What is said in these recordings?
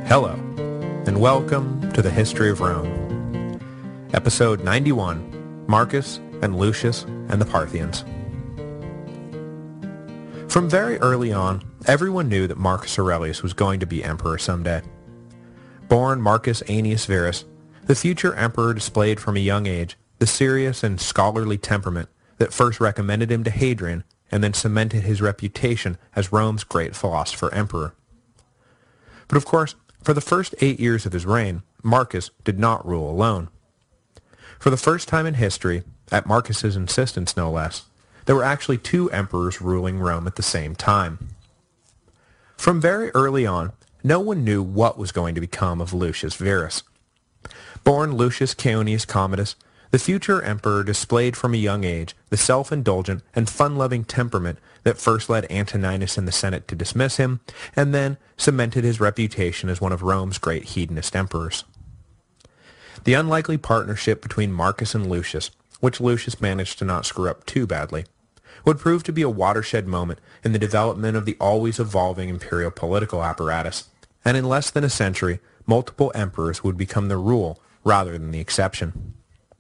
Hello, and welcome to the History of Rome. Episode 91, Marcus and Lucius and the Parthians. From very early on, everyone knew that Marcus Aurelius was going to be emperor someday. Born Marcus Aeneas Verus, the future emperor displayed from a young age the serious and scholarly temperament that first recommended him to Hadrian and then cemented his reputation as Rome's great philosopher-emperor. But of course, for the first 8 years of his reign, Marcus did not rule alone. For the first time in history, at Marcus's insistence no less, there were actually two emperors ruling Rome at the same time. From very early on, no one knew what was going to become of Lucius Verus. Born Lucius Caeonius Commodus, the future emperor displayed from a young age the self-indulgent and fun-loving temperament that first led Antoninus and the Senate to dismiss him, and then cemented his reputation as one of Rome's great hedonist emperors. The unlikely partnership between Marcus and Lucius, which Lucius managed to not screw up too badly, would prove to be a watershed moment in the development of the always evolving imperial political apparatus, and in less than a century, multiple emperors would become the rule rather than the exception.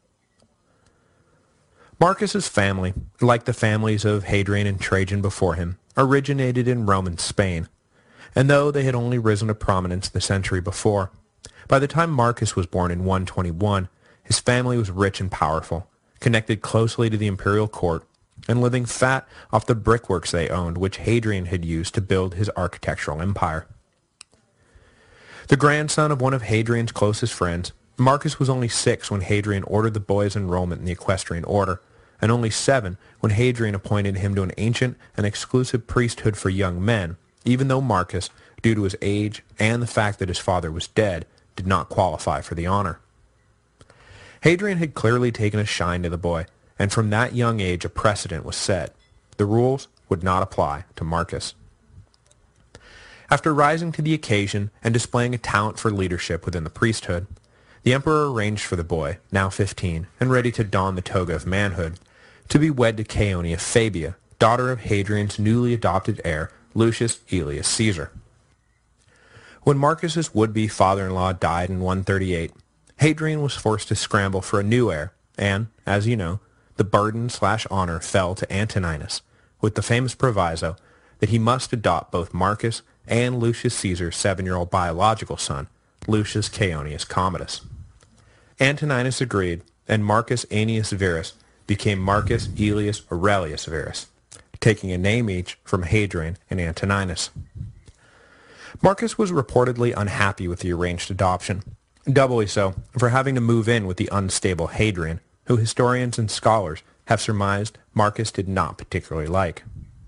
Marcus's family, like the families of Hadrian and Trajan before him, originated in Roman Spain, and though they had only risen to prominence the century before, by the time Marcus was born in 121, his family was rich and powerful, connected closely to the imperial court, and living fat off the brickworks they owned, which Hadrian had used to build his architectural empire. The grandson of one of Hadrian's closest friends, Marcus was only 6 when Hadrian ordered the boy's enrollment in the equestrian order, and only 7 when Hadrian appointed him to an ancient and exclusive priesthood for young men, even though Marcus, due to his age and the fact that his father was dead, did not qualify for the honor. Hadrian had clearly taken a shine to the boy, and from that young age a precedent was set. The rules would not apply to Marcus. After rising to the occasion and displaying a talent for leadership within the priesthood, the emperor arranged for the boy, now 15, and ready to don the toga of manhood, to be wed to Caeonia Fabia, daughter of Hadrian's newly adopted heir, Lucius Aelius Caesar. When Marcus's would-be father-in-law died in 138, Hadrian was forced to scramble for a new heir, and, as you know, the burden/honor fell to Antoninus, with the famous proviso that he must adopt both Marcus and Lucius Caesar's 7-year-old biological son, Lucius Caeonius Commodus. Antoninus agreed, and Marcus Aeneas Verus became Marcus Aelius Aurelius Verus, taking a name each from Hadrian and Antoninus. Marcus was reportedly unhappy with the arranged adoption, doubly so for having to move in with the unstable Hadrian, who historians and scholars have surmised Marcus did not particularly like.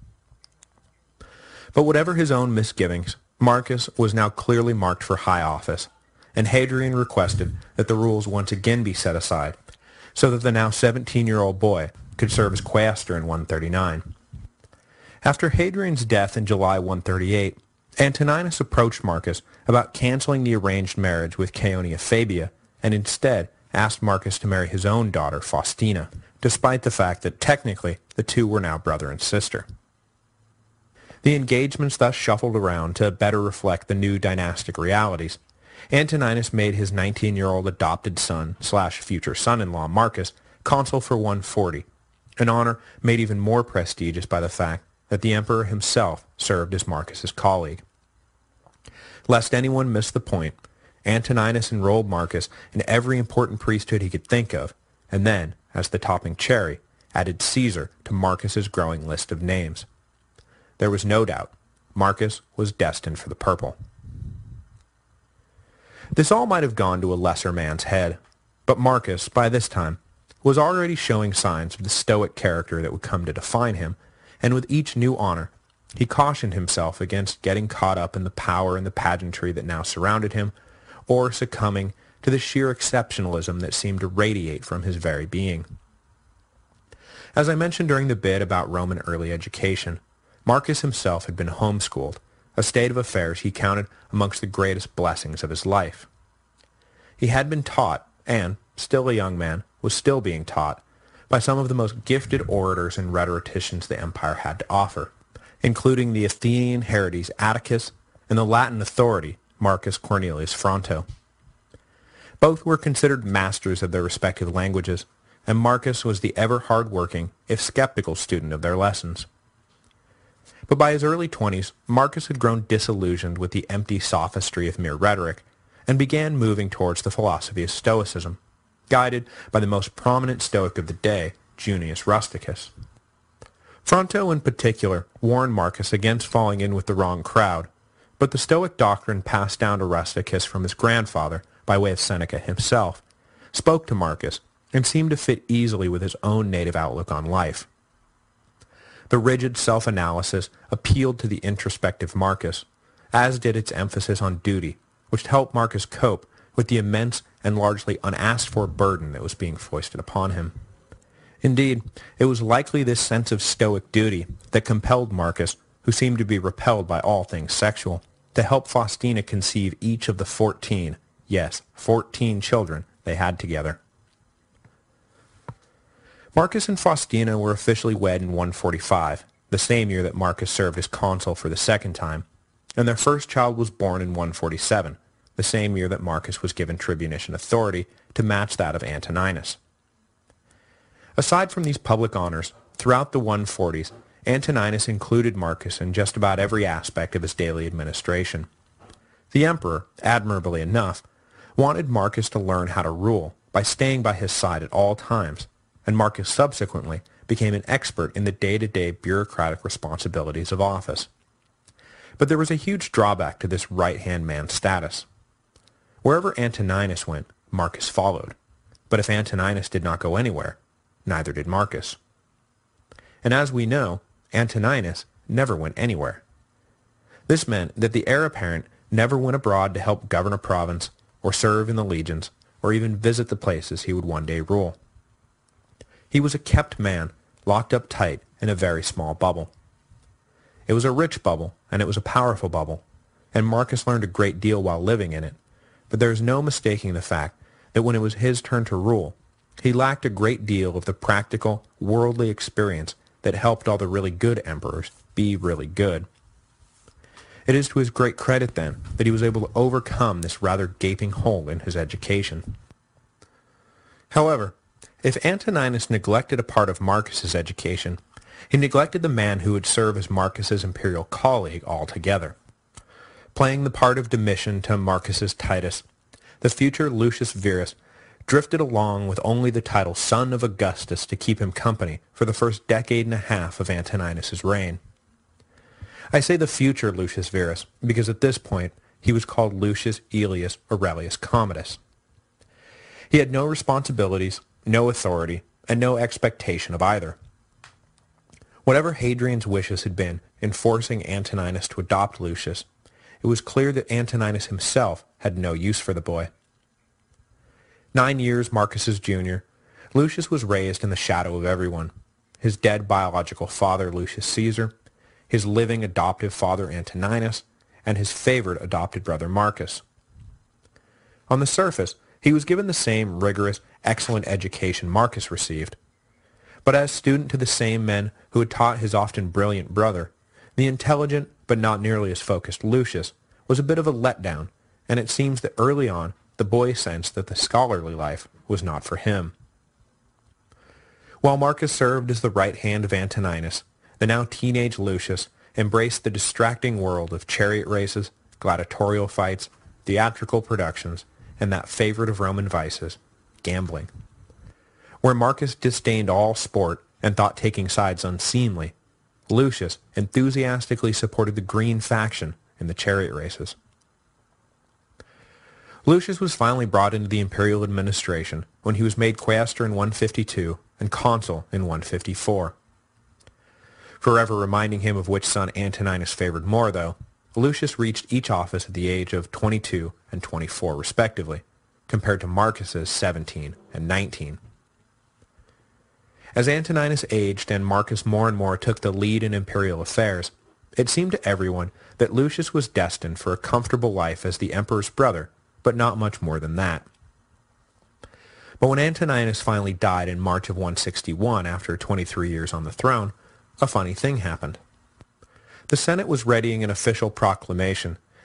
But whatever his own misgivings, Marcus was now clearly marked for high office, and Hadrian requested that the rules once again be set aside, so that the now 17-year-old boy could serve as quaestor in 139. After Hadrian's death in July 138, Antoninus approached Marcus about canceling the arranged marriage with Caeonia Fabia, and instead asked Marcus to marry his own daughter, Faustina, despite the fact that technically the two were now brother and sister. The engagements thus shuffled around to better reflect the new dynastic realities. Antoninus made his 19-year-old adopted son/future son-in-law Marcus consul for 140, an honor made even more prestigious by the fact that the emperor himself served as Marcus's colleague. Lest anyone miss the point, Antoninus enrolled Marcus in every important priesthood he could think of, and then, as the topping cherry, added Caesar to Marcus's growing list of names. There was no doubt Marcus was destined for the purple. This all might have gone to a lesser man's head, but Marcus, by this time, was already showing signs of the stoic character that would come to define him, and with each new honor, he cautioned himself against getting caught up in the power and the pageantry that now surrounded him, or succumbing to the sheer exceptionalism that seemed to radiate from his very being. As I mentioned during the bit about Roman early education, Marcus himself had been homeschooled, a state of affairs he counted amongst the greatest blessings of his life. He had been taught, and, still a young man, was still being taught, by some of the most gifted orators and rhetoricians the empire had to offer, including the Athenian Herodes Atticus and the Latin authority, Marcus Cornelius Fronto. Both were considered masters of their respective languages, and Marcus was the ever hard-working, if skeptical student of their lessons. But by his early 20s, Marcus had grown disillusioned with the empty sophistry of mere rhetoric, and began moving towards the philosophy of Stoicism, guided by the most prominent Stoic of the day, Junius Rusticus. Fronto in particular warned Marcus against falling in with the wrong crowd, but the Stoic doctrine passed down to Rusticus from his grandfather by way of Seneca himself spoke to Marcus and seemed to fit easily with his own native outlook on life. The rigid self-analysis appealed to the introspective Marcus, as did its emphasis on duty, which helped Marcus cope with the immense and largely unasked-for burden that was being foisted upon him. Indeed, it was likely this sense of stoic duty that compelled Marcus, who seemed to be repelled by all things sexual, to help Faustina conceive each of the 14 children they had together. Marcus and Faustina were officially wed in 145, the same year that Marcus served as consul for the second time, and their first child was born in 147, the same year that Marcus was given tribunician authority to match that of Antoninus. Aside from these public honors, throughout the 140s, Antoninus included Marcus in just about every aspect of his daily administration. The emperor, admirably enough, wanted Marcus to learn how to rule by staying by his side at all times, and Marcus subsequently became an expert in the day-to-day bureaucratic responsibilities of office. But there was a huge drawback to this right-hand man status. Wherever Antoninus went, Marcus followed. But if Antoninus did not go anywhere, neither did Marcus. And as we know, Antoninus never went anywhere. This meant that the heir apparent never went abroad to help govern a province, or serve in the legions, or even visit the places he would one day rule. He was a kept man, locked up tight in a very small bubble. It was a rich bubble, and it was a powerful bubble, and Marcus learned a great deal while living in it, but there is no mistaking the fact that when it was his turn to rule, he lacked a great deal of the practical, worldly experience that helped all the really good emperors be really good. It is to his great credit, then, that he was able to overcome this rather gaping hole in his education. However, if Antoninus neglected a part of Marcus's education, he neglected the man who would serve as Marcus's imperial colleague altogether. Playing the part of Domitian to Marcus's Titus, the future Lucius Verus drifted along with only the title son of Augustus to keep him company for the first decade and a half of Antoninus's reign. I say the future Lucius Verus because at this point he was called Lucius Aelius Aurelius Commodus. He had no responsibilities, no authority, and no expectation of either. Whatever Hadrian's wishes had been in forcing Antoninus to adopt Lucius, it was clear that Antoninus himself had no use for the boy. 9 years Marcus's junior, Lucius was raised in the shadow of everyone: his dead biological father Lucius Caesar, his living adoptive father Antoninus, and his favored adopted brother Marcus. On the surface, he was given the same rigorous, excellent education Marcus received. But as student to the same men who had taught his often brilliant brother, the intelligent but not nearly as focused Lucius was a bit of a letdown, and it seems that early on the boy sensed that the scholarly life was not for him. While Marcus served as the right hand of Antoninus, the now teenage Lucius embraced the distracting world of chariot races, gladiatorial fights, theatrical productions, and that favorite of Roman vices, gambling. Where Marcus disdained all sport and thought taking sides unseemly, Lucius enthusiastically supported the green faction in the chariot races. Lucius was finally brought into the imperial administration when he was made quaestor in 152 and consul in 154. Forever reminding him of which son Antoninus favored more, though, Lucius reached each office at the age of 22 and 24 respectively, compared to Marcus's 17 and 19. As Antoninus aged and Marcus more and more took the lead in imperial affairs, it seemed to everyone that Lucius was destined for a comfortable life as the emperor's brother, but not much more than that. But when Antoninus finally died in March of 161 after 23 years on the throne, a funny thing happened. The Senate was readying an official proclamation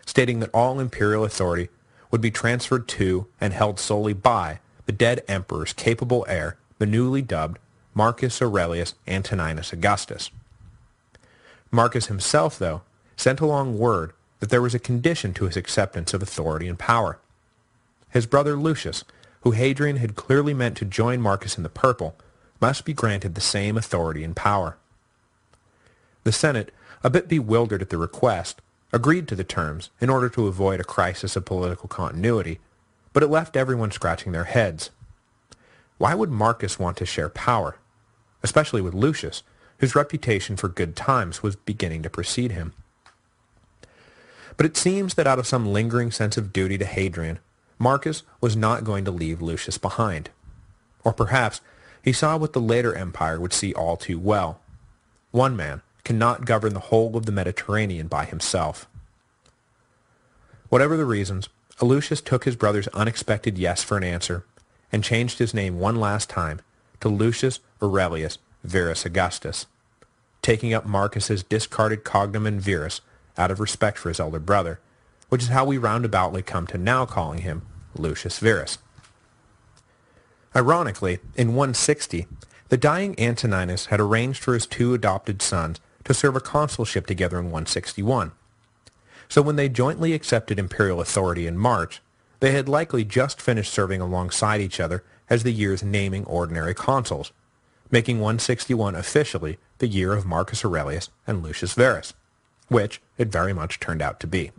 stating that all imperial authority would be transferred to and held solely by the dead emperor's capable heir, the newly dubbed Marcus Aurelius Antoninus Augustus. Marcus himself, though, sent along word that there was a condition to his acceptance of authority and power. His brother Lucius, who Hadrian had clearly meant to join Marcus in the purple, must be granted the same authority and power. The Senate, a bit bewildered at the request, agreed to the terms in order to avoid a crisis of political continuity, but it left everyone scratching their heads. Why would Marcus want to share power, especially with Lucius, whose reputation for good times was beginning to precede him? But it seems that out of some lingering sense of duty to Hadrian, Marcus was not going to leave Lucius behind. Or perhaps he saw what the later empire would see all too well. One man cannot govern the whole of the Mediterranean by himself. Whatever the reasons, Lucius took his brother's unexpected yes for an answer and changed his name one last time to Lucius Aurelius Verus Augustus, taking up Marcus's discarded cognomen Verus out of respect for his elder brother, which is how we roundaboutly come to now calling him Lucius Verus. Ironically, in 160, the dying Antoninus had arranged for his two adopted sons to serve a consulship together in 161. So when they jointly accepted imperial authority in March, they had likely just finished serving alongside each other as the year's naming ordinary consuls, making 161 officially the year of Marcus Aurelius and Lucius Verus, which it very much turned out to be.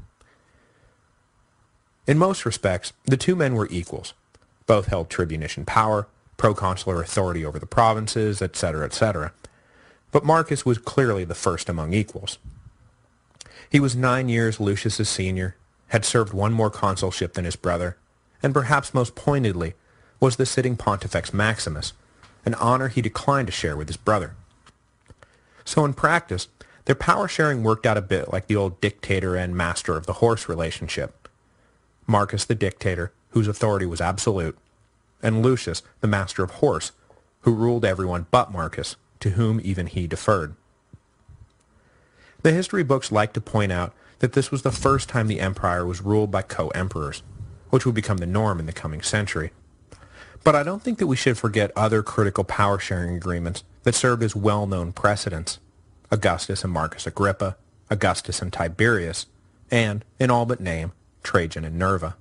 In most respects, the two men were equals. Both held tribunician power, proconsular authority over the provinces, etc., etc. But Marcus was clearly the first among equals. He was 9 years Lucius's senior, had served one more consulship than his brother, and perhaps most pointedly was the sitting Pontifex Maximus, an honor he declined to share with his brother. So in practice, their power sharing worked out a bit like the old dictator and master of the horse relationship. Marcus the dictator, whose authority was absolute, and Lucius the master of horse, who ruled everyone but Marcus, to whom even he deferred. The history books like to point out that this was the first time the empire was ruled by co-emperors, which would become the norm in the coming century. But I don't think that we should forget other critical power-sharing agreements that served as well-known precedents: Augustus and Marcus Agrippa, Augustus and Tiberius, and, in all but name, Trajan and Nerva.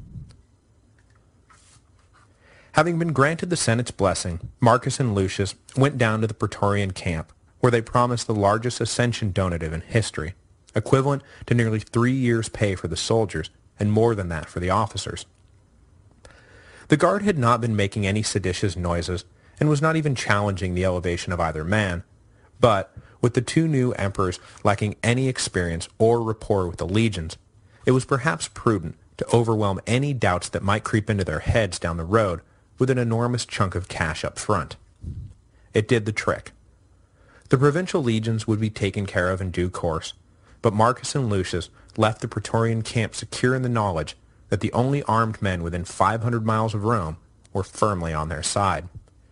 Having been granted the Senate's blessing, Marcus and Lucius went down to the Praetorian camp, where they promised the largest ascension donative in history, equivalent to nearly 3 years' pay for the soldiers and more than that for the officers. The guard had not been making any seditious noises and was not even challenging the elevation of either man, but, with the two new emperors lacking any experience or rapport with the legions, it was perhaps prudent to overwhelm any doubts that might creep into their heads down the road with an enormous chunk of cash up front. It did the trick. The provincial legions would be taken care of in due course, but Marcus and Lucius left the Praetorian camp secure in the knowledge that the only armed men within 500 miles of Rome were firmly on their side.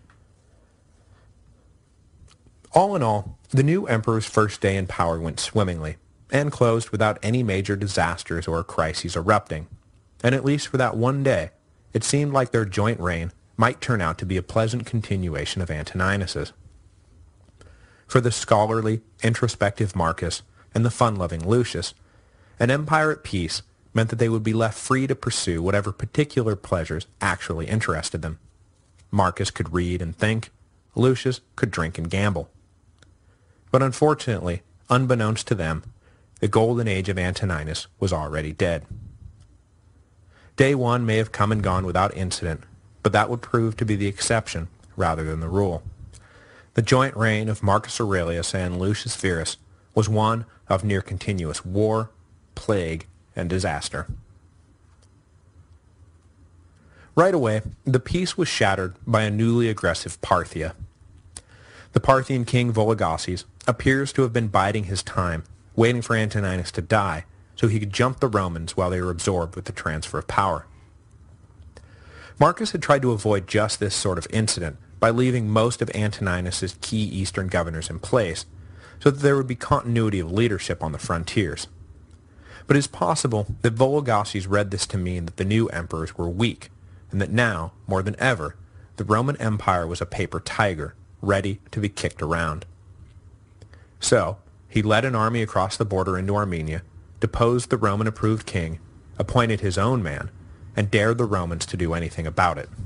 All in all, the new emperor's first day in power went swimmingly, and closed without any major disasters or crises erupting, and at least for that one day, it seemed like their joint reign might turn out to be a pleasant continuation of Antoninus's. For the scholarly, introspective Marcus and the fun-loving Lucius, an empire at peace meant that they would be left free to pursue whatever particular pleasures actually interested them. Marcus could read and think, Lucius could drink and gamble. But unfortunately, unbeknownst to them, the golden age of Antoninus was already dead. Day one may have come and gone without incident, but that would prove to be the exception rather than the rule. The joint reign of Marcus Aurelius and Lucius Verus was one of near-continuous war, plague, and disaster. Right away, the peace was shattered by a newly aggressive Parthia. The Parthian king Vologases appears to have been biding his time, waiting for Antoninus to die, so he could jump the Romans while they were absorbed with the transfer of power. Marcus had tried to avoid just this sort of incident by leaving most of Antoninus's key eastern governors in place, so that there would be continuity of leadership on the frontiers. But it is possible that Vologases read this to mean that the new emperors were weak, and that now, more than ever, the Roman Empire was a paper tiger, ready to be kicked around. So, he led an army across the border into Armenia, deposed the Roman-approved king, appointed his own man, and dared the Romans to do anything about it.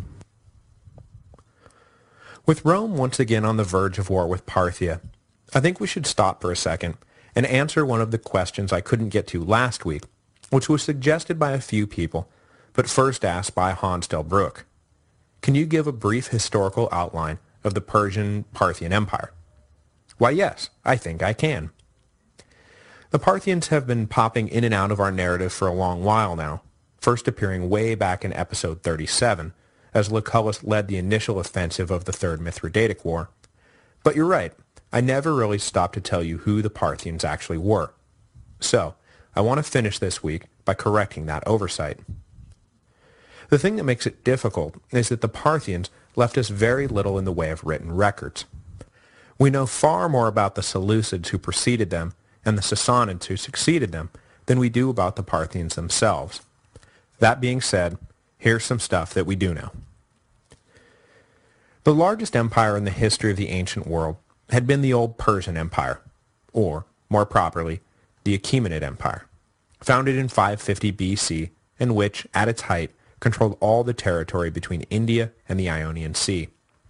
With Rome once again on the verge of war with Parthia, I think we should stop for a second and answer one of the questions I couldn't get to last week, which was suggested by a few people, but first asked by Hans Delbrück. Can you give a brief historical outline of the Persian-Parthian Empire? Why, yes, I think I can. The Parthians have been popping in and out of our narrative for a long while now, first appearing way back in episode 37, as Lucullus led the initial offensive of the Third Mithridatic War. But you're right, I never really stopped to tell you who the Parthians actually were. So, I want to finish this week by correcting that oversight. The thing that makes it difficult is that the Parthians left us very little in the way of written records. We know far more about the Seleucids who preceded them and the Sassanids who succeeded them than we do about the Parthians themselves. That being said, here's some stuff that we do know. The largest empire in the history of the ancient world had been the old Persian Empire, or, more properly, the Achaemenid Empire, founded in 550 BC, and which, at its height, controlled all the territory between India and the Ionian Sea.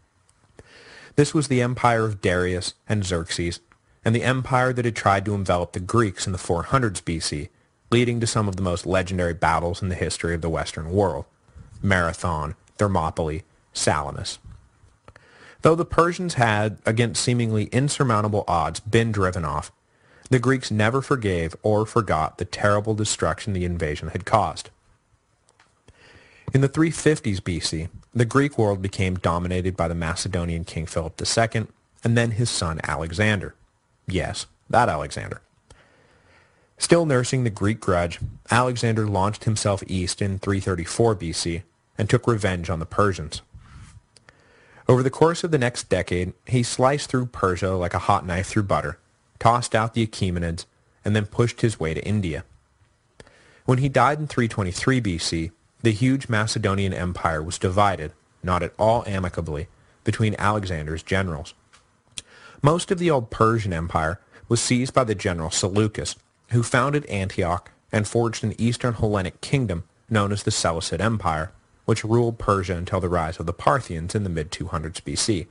This was the empire of Darius and Xerxes, and the empire that had tried to envelop the Greeks in the 400s BC, leading to some of the most legendary battles in the history of the Western world: Marathon, Thermopylae, Salamis. Though the Persians had, against seemingly insurmountable odds, been driven off, the Greeks never forgave or forgot the terrible destruction the invasion had caused. In the 350s BC, the Greek world became dominated by the Macedonian king Philip II, and then his son Alexander. Yes, that Alexander. Still nursing the Greek grudge, Alexander launched himself east in 334 BC and took revenge on the Persians. Over the course of the next decade, he sliced through Persia like a hot knife through butter, tossed out the Achaemenids, and then pushed his way to India. When he died in 323 BC, the huge Macedonian Empire was divided, not at all amicably, between Alexander's generals. Most of the old Persian Empire was seized by the general Seleucus, who founded Antioch and forged an eastern Hellenic kingdom known as the Seleucid Empire, which ruled Persia until the rise of the Parthians in the mid-200s BC.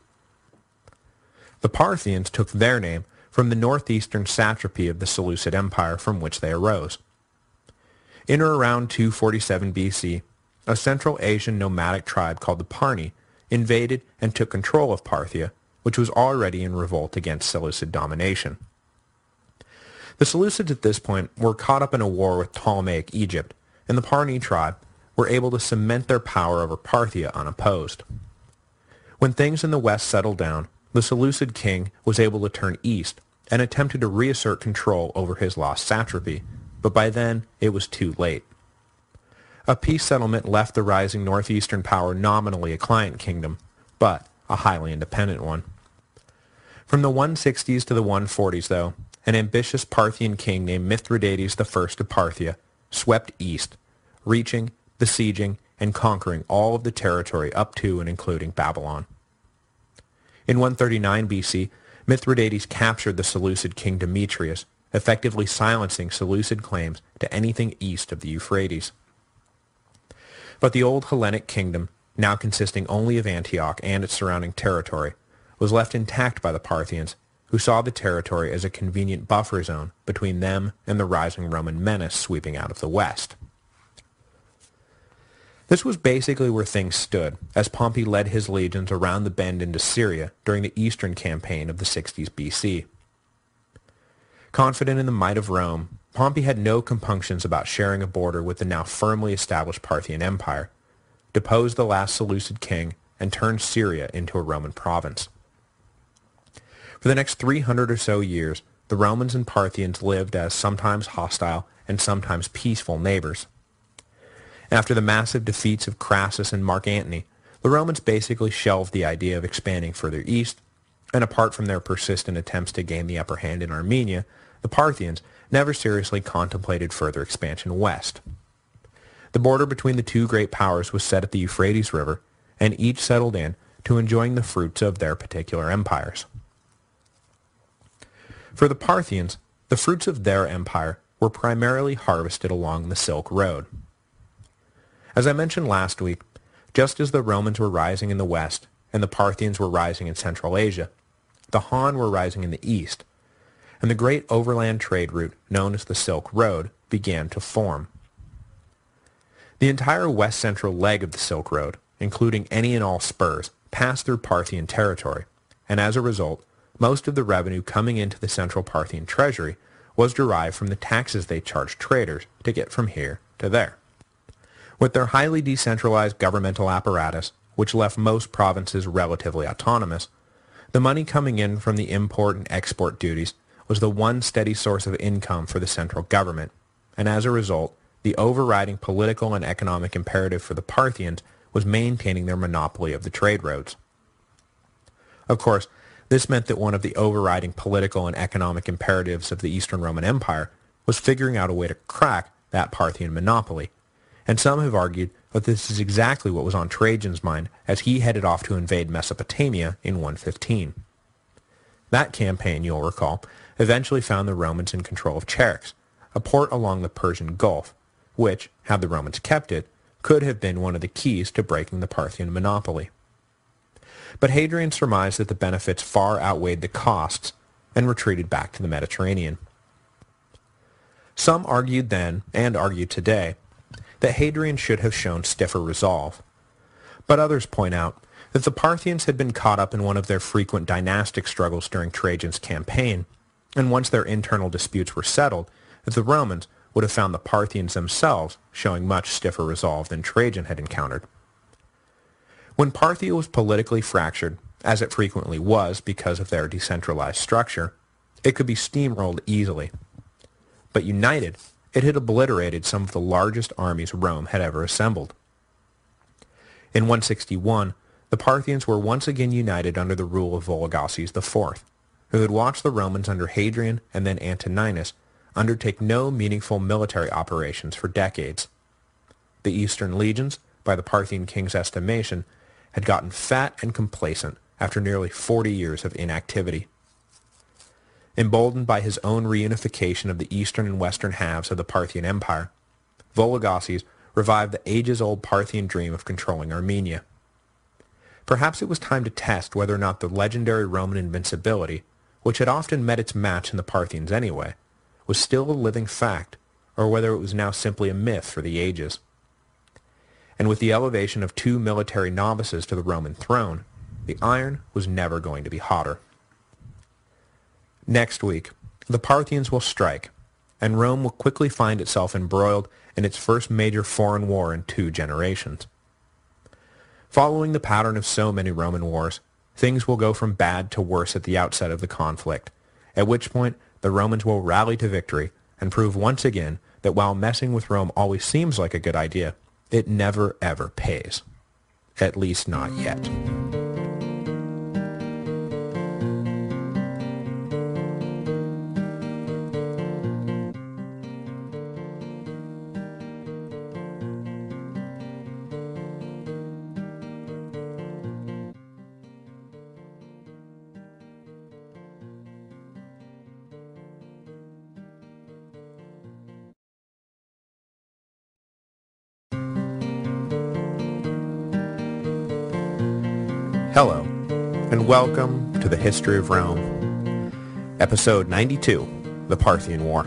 The Parthians took their name from the northeastern satrapy of the Seleucid Empire from which they arose. In or around 247 BC, a Central Asian nomadic tribe called the Parni invaded and took control of Parthia, which was already in revolt against Seleucid domination. The Seleucids at this point were caught up in a war with Ptolemaic Egypt, and the Parni tribe were able to cement their power over Parthia unopposed. When things in the west settled down, the Seleucid king was able to turn east and attempted to reassert control over his lost satrapy, but by then it was too late. A peace settlement left the rising northeastern power nominally a client kingdom, but a highly independent one. From the 160s to the 140s, though, an ambitious Parthian king named Mithridates I of Parthia swept east, reaching, besieging, and conquering all of the territory up to and including Babylon. In 139 BC, Mithridates captured the Seleucid king Demetrius, effectively silencing Seleucid claims to anything east of the Euphrates. But the old Hellenic kingdom, now consisting only of Antioch and its surrounding territory, was left intact by the Parthians, who saw the territory as a convenient buffer zone between them and the rising Roman menace sweeping out of the west. This was basically where things stood, as Pompey led his legions around the bend into Syria during the Eastern campaign of the 60s BC. Confident in the might of Rome, Pompey had no compunctions about sharing a border with the now firmly established Parthian Empire, deposed the last Seleucid king, and turned Syria into a Roman province. For the next 300 or so years, the Romans and Parthians lived as sometimes hostile and sometimes peaceful neighbors. After the massive defeats of Crassus and Mark Antony, the Romans basically shelved the idea of expanding further east, and apart from their persistent attempts to gain the upper hand in Armenia, the Parthians never seriously contemplated further expansion west. The border between the two great powers was set at the Euphrates River, and each settled in to enjoying the fruits of their particular empires. For the Parthians, the fruits of their empire were primarily harvested along the Silk Road. As I mentioned last week, just as the Romans were rising in the west and the Parthians were rising in Central Asia, the Han were rising in the east, and the great overland trade route known as the Silk Road began to form. The entire west-central leg of the Silk Road, including any and all spurs, passed through Parthian territory, and as a result, most of the revenue coming into the central Parthian treasury was derived from the taxes they charged traders to get from here to there. With their highly decentralized governmental apparatus, which left most provinces relatively autonomous, the money coming in from the import and export duties was the one steady source of income for the central government, and as a result, the overriding political and economic imperative for the Parthians was maintaining their monopoly of the trade roads. Of course, this meant that one of the overriding political and economic imperatives of the Eastern Roman Empire was figuring out a way to crack that Parthian monopoly, and some have argued that this is exactly what was on Trajan's mind as he headed off to invade Mesopotamia in 115. That campaign, you'll recall, eventually found the Romans in control of Charax, a port along the Persian Gulf, which, had the Romans kept it, could have been one of the keys to breaking the Parthian monopoly. But Hadrian surmised that the benefits far outweighed the costs and retreated back to the Mediterranean. Some argued then, and argue today, that Hadrian should have shown stiffer resolve. But others point out that the Parthians had been caught up in one of their frequent dynastic struggles during Trajan's campaign, and once their internal disputes were settled, that the Romans would have found the Parthians themselves showing much stiffer resolve than Trajan had encountered. When Parthia was politically fractured, as it frequently was because of their decentralized structure, it could be steamrolled easily. But united, it had obliterated some of the largest armies Rome had ever assembled. In 161, the Parthians were once again united under the rule of Vologases IV, who had watched the Romans under Hadrian and then Antoninus undertake no meaningful military operations for decades. The Eastern legions, by the Parthian king's estimation, had gotten fat and complacent after nearly 40 years of inactivity. Emboldened by his own reunification of the eastern and western halves of the Parthian Empire, Vologases revived the ages-old Parthian dream of controlling Armenia. Perhaps it was time to test whether or not the legendary Roman invincibility, which had often met its match in the Parthians anyway, was still a living fact, or whether it was now simply a myth for the ages. And with the elevation of two military novices to the Roman throne, the iron was never going to be hotter. Next week, the Parthians will strike, and Rome will quickly find itself embroiled in its first major foreign war in 2 generations. Following the pattern of so many Roman wars, things will go from bad to worse at the outset of the conflict, at which point the Romans will rally to victory and prove once again that while messing with Rome always seems like a good idea, it never ever pays. At least not yet. Hello, and welcome to the History of Rome, Episode 92, The Parthian War.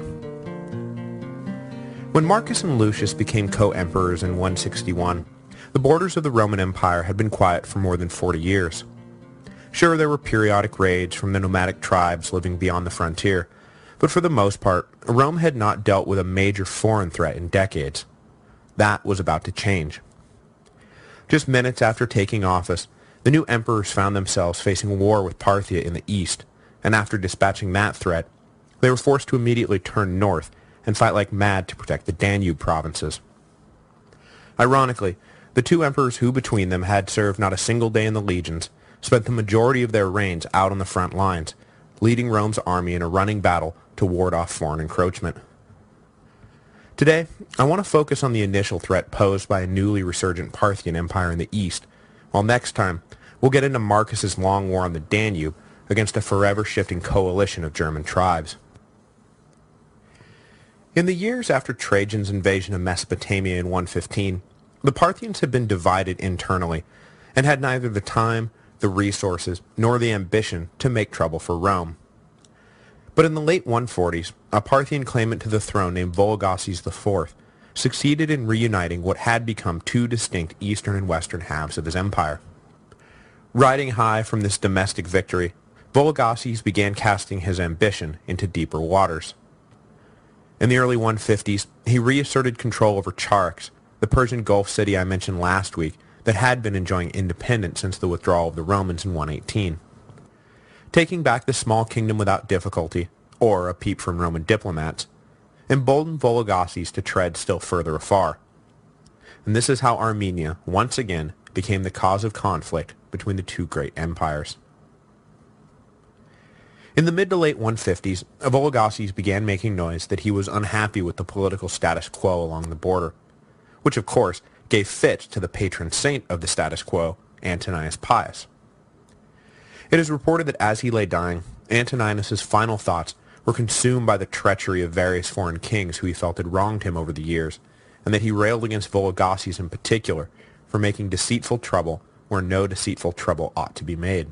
When Marcus and Lucius became co-emperors in 161, the borders of the Roman Empire had been quiet for more than 40 years. Sure, there were periodic raids from the nomadic tribes living beyond the frontier, but for the most part, Rome had not dealt with a major foreign threat in decades. That was about to change. Just minutes after taking office, the new emperors found themselves facing war with Parthia in the east, and after dispatching that threat, they were forced to immediately turn north and fight like mad to protect the Danube provinces. Ironically, the two emperors who between them had served not a single day in the legions spent the majority of their reigns out on the front lines, leading Rome's army in a running battle to to ward off foreign encroachment. Today, I want to focus on the initial threat posed by a newly resurgent Parthian empire in the east, while next time we'll get into Marcus's long war on the Danube against a forever shifting coalition of German tribes. In the years after Trajan's invasion of Mesopotamia in 115, the Parthians had been divided internally and had neither the time, the resources, nor the ambition to make trouble for Rome. But in the late 140s, a Parthian claimant to the throne named Vologases IV succeeded in reuniting what had become two distinct eastern and western halves of his empire. Riding high from this domestic victory, Vologases began casting his ambition into deeper waters. In the early 150s, he reasserted control over Charax, the Persian Gulf city I mentioned last week that had been enjoying independence since the withdrawal of the Romans in 118. Taking back the small kingdom without difficulty, or a peep from Roman diplomats, emboldened Vologases to tread still further afar. And this is how Armenia, once again, became the cause of conflict between the two great empires. In the mid to late 150s, Vologases began making noise that he was unhappy with the political status quo along the border, which of course gave fit to the patron saint of the status quo, Antoninus Pius. It is reported that as he lay dying, Antoninus's final thoughts were consumed by the treachery of various foreign kings who he felt had wronged him over the years, and that he railed against Vologases in particular for making deceitful trouble where no deceitful trouble ought to be made.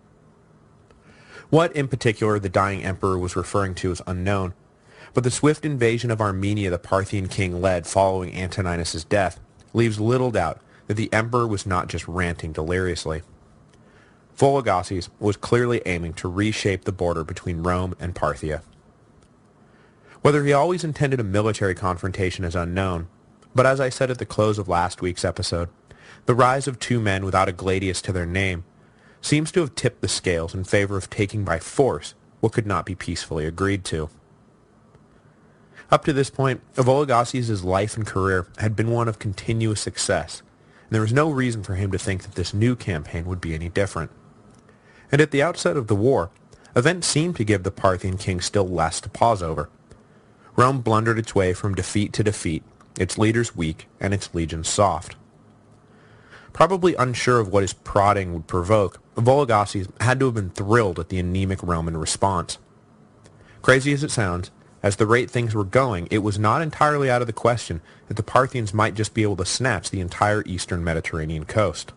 What in particular the dying emperor was referring to is unknown, but the swift invasion of Armenia the Parthian king led following Antoninus's death leaves little doubt that the emperor was not just ranting deliriously. Vologases was clearly aiming to reshape the border between Rome and Parthia. Whether he always intended a military confrontation is unknown, but as I said at the close of last week's episode, the rise of two men without a gladius to their name seems to have tipped the scales in favor of taking by force what could not be peacefully agreed to. Up to this point, Vologases' life and career had been one of continuous success, and there was no reason for him to think that this new campaign would be any different. And at the outset of the war, events seemed to give the Parthian king still less to pause over. Rome blundered its way from defeat to defeat, its leaders weak and its legions soft. Probably unsure of what his prodding would provoke, Vologases had to have been thrilled at the anemic Roman response. Crazy as it sounds, as the rate things were going, it was not entirely out of the question that the Parthians might just be able to snatch the entire eastern Mediterranean coast.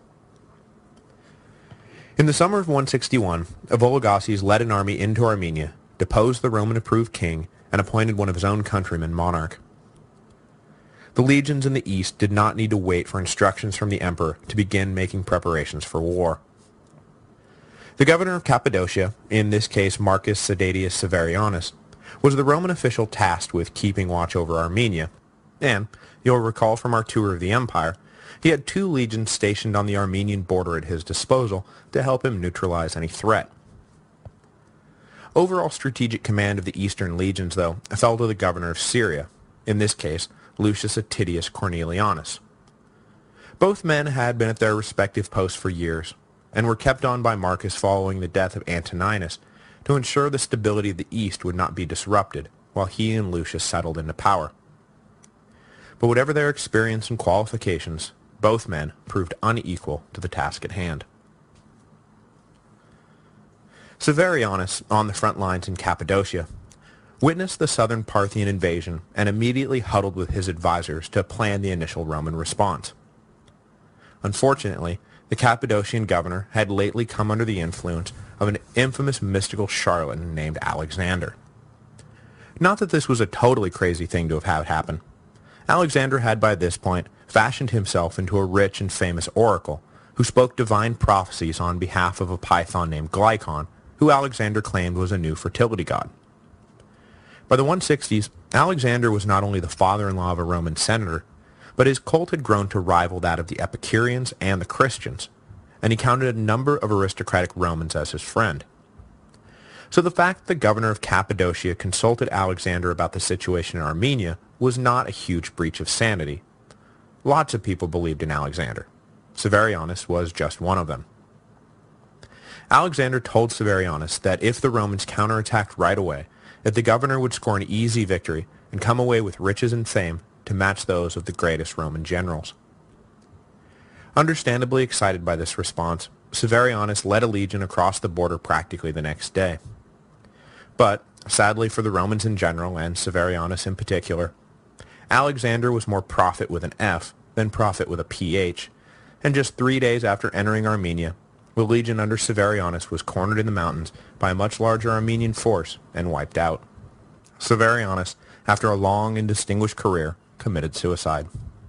In the summer of 161, Vologases led an army into Armenia, deposed the Roman-approved king, and appointed one of his own countrymen monarch. The legions in the east did not need to wait for instructions from the emperor to begin making preparations for war. The governor of Cappadocia, in this case Marcus Sedatius Severianus, was the Roman official tasked with keeping watch over Armenia, and, you'll recall from our tour of the empire, he had two legions stationed on the Armenian border at his disposal to help him neutralize any threat. Overall strategic command of the eastern legions, though, fell to the governor of Syria, in this case Lucius Attidius Cornelianus. Both men had been at their respective posts for years, and were kept on by Marcus following the death of Antoninus to ensure the stability of the East would not be disrupted while he and Lucius settled into power. But whatever their experience and qualifications, both men proved unequal to the task at hand. Severianus, on the front lines in Cappadocia, witnessed the southern Parthian invasion and immediately huddled with his advisors to plan the initial Roman response. Unfortunately, the Cappadocian governor had lately come under the influence of an infamous mystical charlatan named Alexander. Not that this was a totally crazy thing to have had happen. Alexander had by this point fashioned himself into a rich and famous oracle who spoke divine prophecies on behalf of a python named Glykon, who Alexander claimed was a new fertility god. By the 160s, Alexander was not only the father-in-law of a Roman senator, but his cult had grown to rival that of the Epicureans and the Christians, and he counted a number of aristocratic Romans as his friend. So the fact that the governor of Cappadocia consulted Alexander about the situation in Armenia was not a huge breach of sanity. Lots of people believed in Alexander. Severianus was just one of them. Alexander told Severianus that if the Romans counterattacked right away, that the governor would score an easy victory and come away with riches and fame to match those of the greatest Roman generals. Understandably excited by this response, Severianus led a legion across the border practically the next day. But, sadly for the Romans in general, and Severianus in particular, Alexander was more prophet with an F than prophet with a PH, and just 3 days after entering Armenia, the legion under Severianus was cornered in the mountains by a much larger Armenian force and wiped out. Severianus, after a long and distinguished career, committed suicide.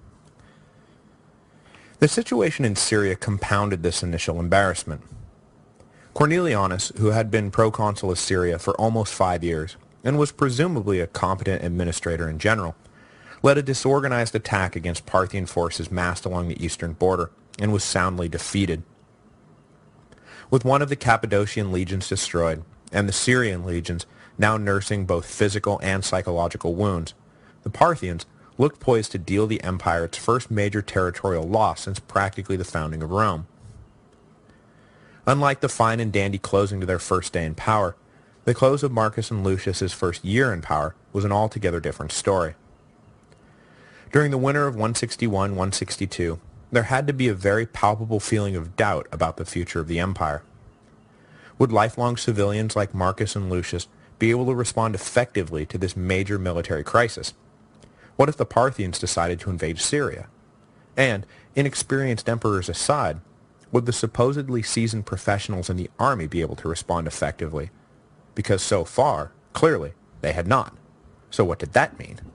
The situation in Syria compounded this initial embarrassment. Cornelianus, who had been proconsul of Syria for almost 5 years, and was presumably a competent administrator in general, led a disorganized attack against Parthian forces massed along the eastern border, and was soundly defeated. With one of the Cappadocian legions destroyed, and the Syrian legions now nursing both physical and psychological wounds, the Parthians looked poised to deal the empire its first major territorial loss since practically the founding of Rome. Unlike the fine and dandy closing to their first day in power, the close of Marcus and Lucius's first year in power was an altogether different story. During the winter of 161-162, there had to be a very palpable feeling of doubt about the future of the empire. Would lifelong civilians like Marcus and Lucius be able to respond effectively to this major military crisis? What if the Parthians decided to invade Syria? And, inexperienced emperors aside, would the supposedly seasoned professionals in the army be able to respond effectively? Because so far, clearly, they had not. So what did that mean?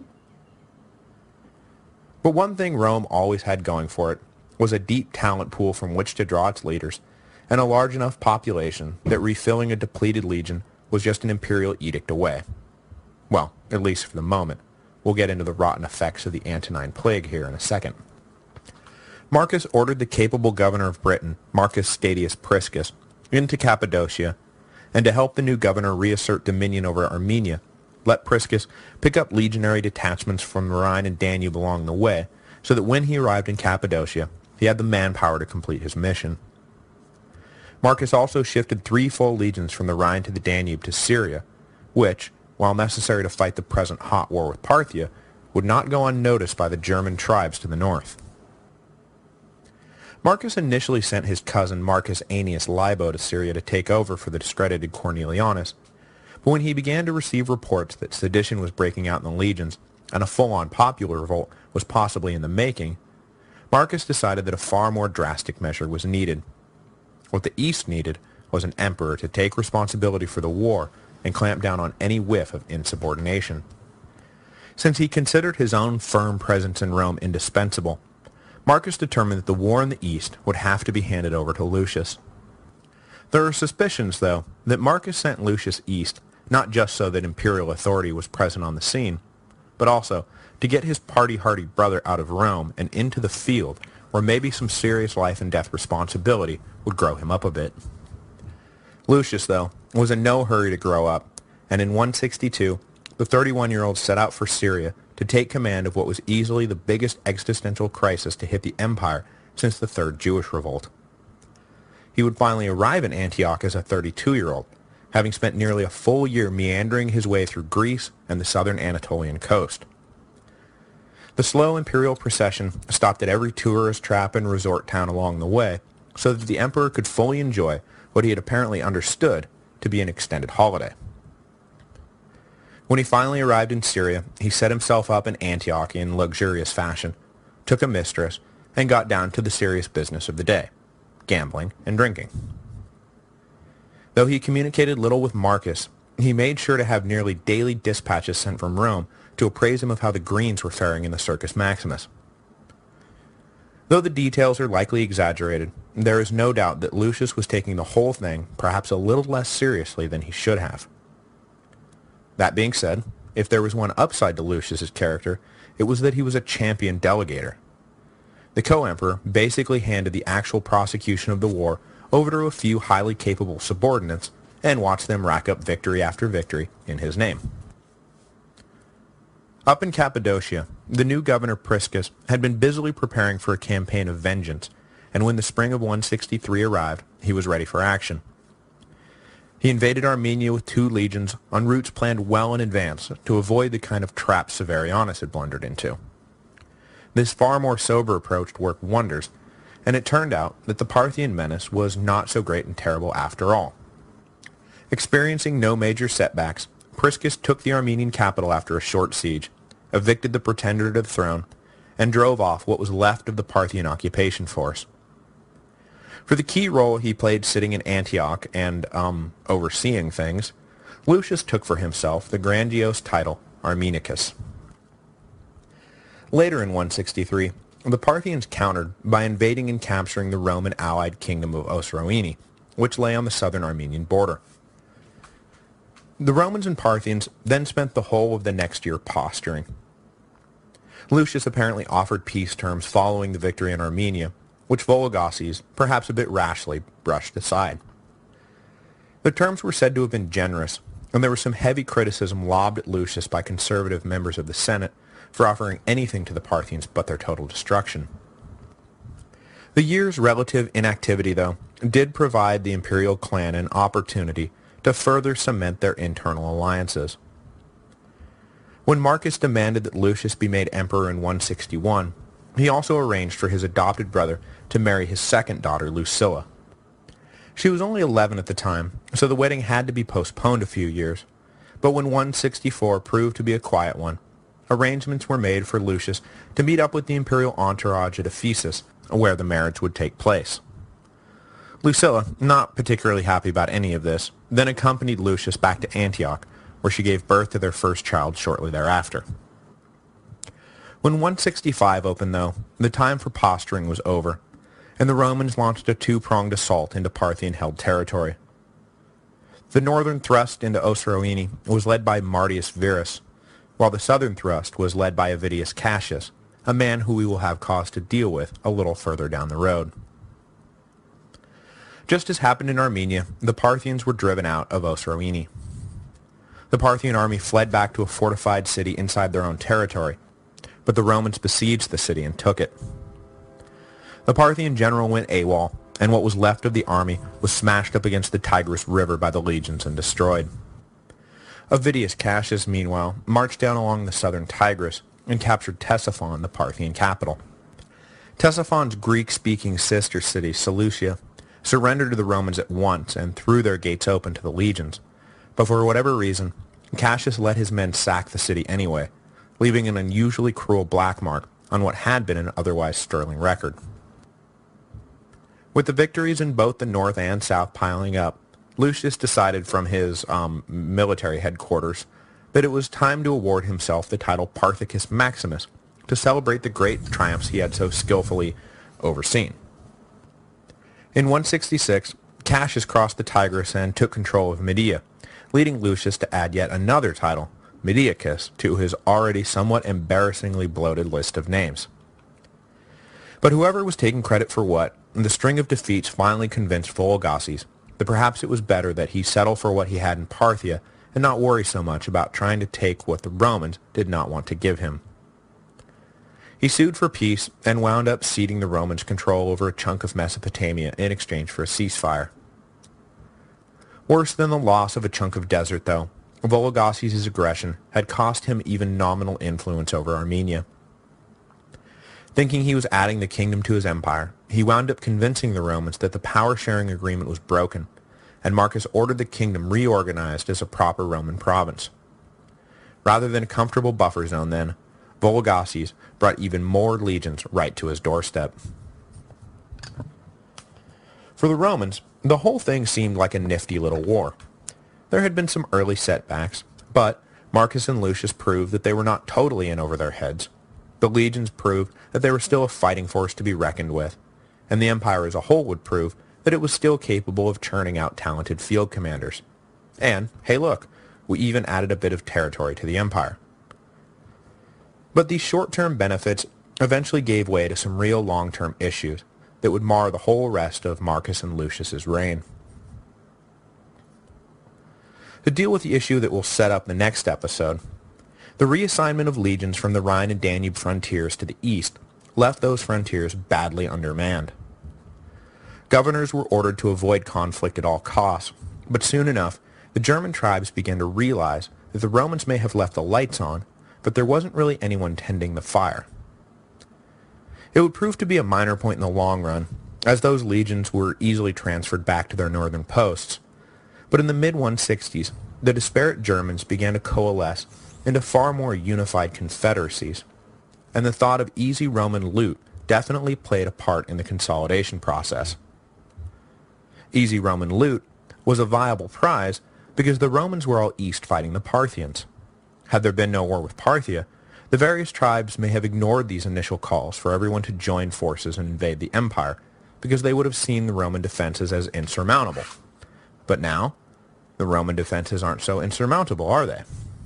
But one thing Rome always had going for it was a deep talent pool from which to draw its leaders, and a large enough population that refilling a depleted legion was just an imperial edict away. Well, at least for the moment. We'll get into the rotten effects of the Antonine Plague here in a second. Marcus ordered the capable governor of Britain, Marcus Stadius Priscus, into Cappadocia, and to help the new governor reassert dominion over Armenia, let Priscus pick up legionary detachments from the Rhine and Danube along the way, so that when he arrived in Cappadocia, he had the manpower to complete his mission. Marcus also shifted 3 full legions from the Rhine to the Danube to Syria, which, while necessary to fight the present hot war with Parthia, would not go unnoticed by the German tribes to the north. Marcus initially sent his cousin Marcus Annius Libo to Syria to take over for the discredited Cornelianus, but when he began to receive reports that sedition was breaking out in the legions and a full-on popular revolt was possibly in the making, Marcus decided that a far more drastic measure was needed. What the East needed was an emperor to take responsibility for the war and clamp down on any whiff of insubordination. Since he considered his own firm presence in Rome indispensable, Marcus determined that the war in the East would have to be handed over to Lucius. There are suspicions, though, that Marcus sent Lucius east not just so that imperial authority was present on the scene, but also to get his party-hardy brother out of Rome and into the field where maybe some serious life and death responsibility would grow him up a bit. Lucius, though, was in no hurry to grow up, and in 162, the 31-year-old set out for Syria to take command of what was easily the biggest existential crisis to hit the empire since the Third Jewish Revolt. He would finally arrive in Antioch as a 32-year-old, having spent nearly a full year meandering his way through Greece and the southern Anatolian coast. The slow imperial procession stopped at every tourist trap and resort town along the way, so that the emperor could fully enjoy what he had apparently understood to be an extended holiday. When he finally arrived in Syria, he set himself up in Antioch in luxurious fashion, took a mistress, and got down to the serious business of the day, gambling and drinking. Though he communicated little with Marcus, he made sure to have nearly daily dispatches sent from Rome to appraise him of how the Greens were faring in the Circus Maximus. Though the details are likely exaggerated, there is no doubt that Lucius was taking the whole thing perhaps a little less seriously than he should have. That being said, if there was one upside to Lucius's character, it was that he was a champion delegator. The co-emperor basically handed the actual prosecution of the war over to a few highly capable subordinates and watched them rack up victory after victory in his name. Up in Cappadocia, the new governor Priscus had been busily preparing for a campaign of vengeance, and when the spring of 163 arrived, he was ready for action. He invaded Armenia with 2 legions on routes planned well in advance to avoid the kind of trap Severianus had blundered into. This far more sober approach worked wonders, and it turned out that the Parthian menace was not so great and terrible after all. Experiencing no major setbacks, Priscus took the Armenian capital after a short siege, evicted the pretender to the throne, and drove off what was left of the Parthian occupation force. For the key role he played sitting in Antioch and, overseeing things, Lucius took for himself the grandiose title Armenicus. Later in 163, the Parthians countered by invading and capturing the Roman allied kingdom of Osroene, which lay on the southern Armenian border. The Romans and Parthians then spent the whole of the next year posturing. Lucius apparently offered peace terms following the victory in Armenia, which Vologases, perhaps a bit rashly, brushed aside. The terms were said to have been generous, and there was some heavy criticism lobbed at Lucius by conservative members of the Senate for offering anything to the Parthians but their total destruction. The year's relative inactivity, though, did provide the imperial clan an opportunity to further cement their internal alliances. When Marcus demanded that Lucius be made emperor in 161, he also arranged for his adopted brother to marry his second daughter, Lucilla. She was only 11 at the time, so the wedding had to be postponed a few years, but when 164 proved to be a quiet one, arrangements were made for Lucius to meet up with the imperial entourage at Ephesus, where the marriage would take place. Lucilla, not particularly happy about any of this, then accompanied Lucius back to Antioch, where she gave birth to their first child shortly thereafter. When 165 opened, though, the time for posturing was over, and the Romans launched a 2-pronged assault into Parthian-held territory. The northern thrust into Osroene was led by Mardius Verus, while the southern thrust was led by Avidius Cassius, a man who we will have cause to deal with a little further down the road. Just as happened in Armenia, the Parthians were driven out of Osroene. The Parthian army fled back to a fortified city inside their own territory, but the Romans besieged the city and took it. The Parthian general went AWOL, and what was left of the army was smashed up against the Tigris River by the legions and destroyed. Avidius Cassius, meanwhile, marched down along the southern Tigris and captured Ctesiphon, the Parthian capital. Ctesiphon's Greek-speaking sister city, Seleucia, surrendered to the Romans at once and threw their gates open to the legions, but for whatever reason, Cassius let his men sack the city anyway, leaving an unusually cruel black mark on what had been an otherwise sterling record. With the victories in both the north and south piling up, Lucius decided from his military headquarters that it was time to award himself the title Parthicus Maximus to celebrate the great triumphs he had so skillfully overseen. In 166, Cassius crossed the Tigris and took control of Media, leading Lucius to add yet another title, Mediacus, to his already somewhat embarrassingly bloated list of names. But whoever was taking credit for what, the string of defeats finally convinced Vologases that perhaps it was better that he settle for what he had in Parthia and not worry so much about trying to take what the Romans did not want to give him. He sued for peace and wound up ceding the Romans control over a chunk of Mesopotamia in exchange for a ceasefire. Worse than the loss of a chunk of desert, though, Vologases' aggression had cost him even nominal influence over Armenia. Thinking he was adding the kingdom to his empire, he wound up convincing the Romans that the power-sharing agreement was broken, and Marcus ordered the kingdom reorganized as a proper Roman province. Rather than a comfortable buffer zone then, Vologases brought even more legions right to his doorstep. For the Romans, the whole thing seemed like a nifty little war. There had been some early setbacks, but Marcus and Lucius proved that they were not totally in over their heads. The legions proved that they were still a fighting force to be reckoned with, and the empire as a whole would prove that it was still capable of churning out talented field commanders. And, hey look, we even added a bit of territory to the empire. But these short-term benefits eventually gave way to some real long-term issues that would mar the whole rest of Marcus and Lucius's reign. To deal with the issue that will set up the next episode, the reassignment of legions from the Rhine and Danube frontiers to the east left those frontiers badly undermanned. Governors were ordered to avoid conflict at all costs, But soon enough, the German tribes began to realize that the Romans may have left the lights on, but there wasn't really anyone tending the fire. It would prove to be a minor point in the long run, as those legions were easily transferred back to their northern posts. But in the mid-160s, the disparate Germans began to coalesce into far more unified confederacies, and the thought of easy Roman loot definitely played a part in the consolidation process. Easy Roman loot was a viable prize because the Romans were all east fighting the Parthians. Had there been no war with Parthia, the various tribes may have ignored these initial calls for everyone to join forces and invade the empire, because they would have seen the Roman defenses as insurmountable. But now, the Roman defenses aren't so insurmountable, are they?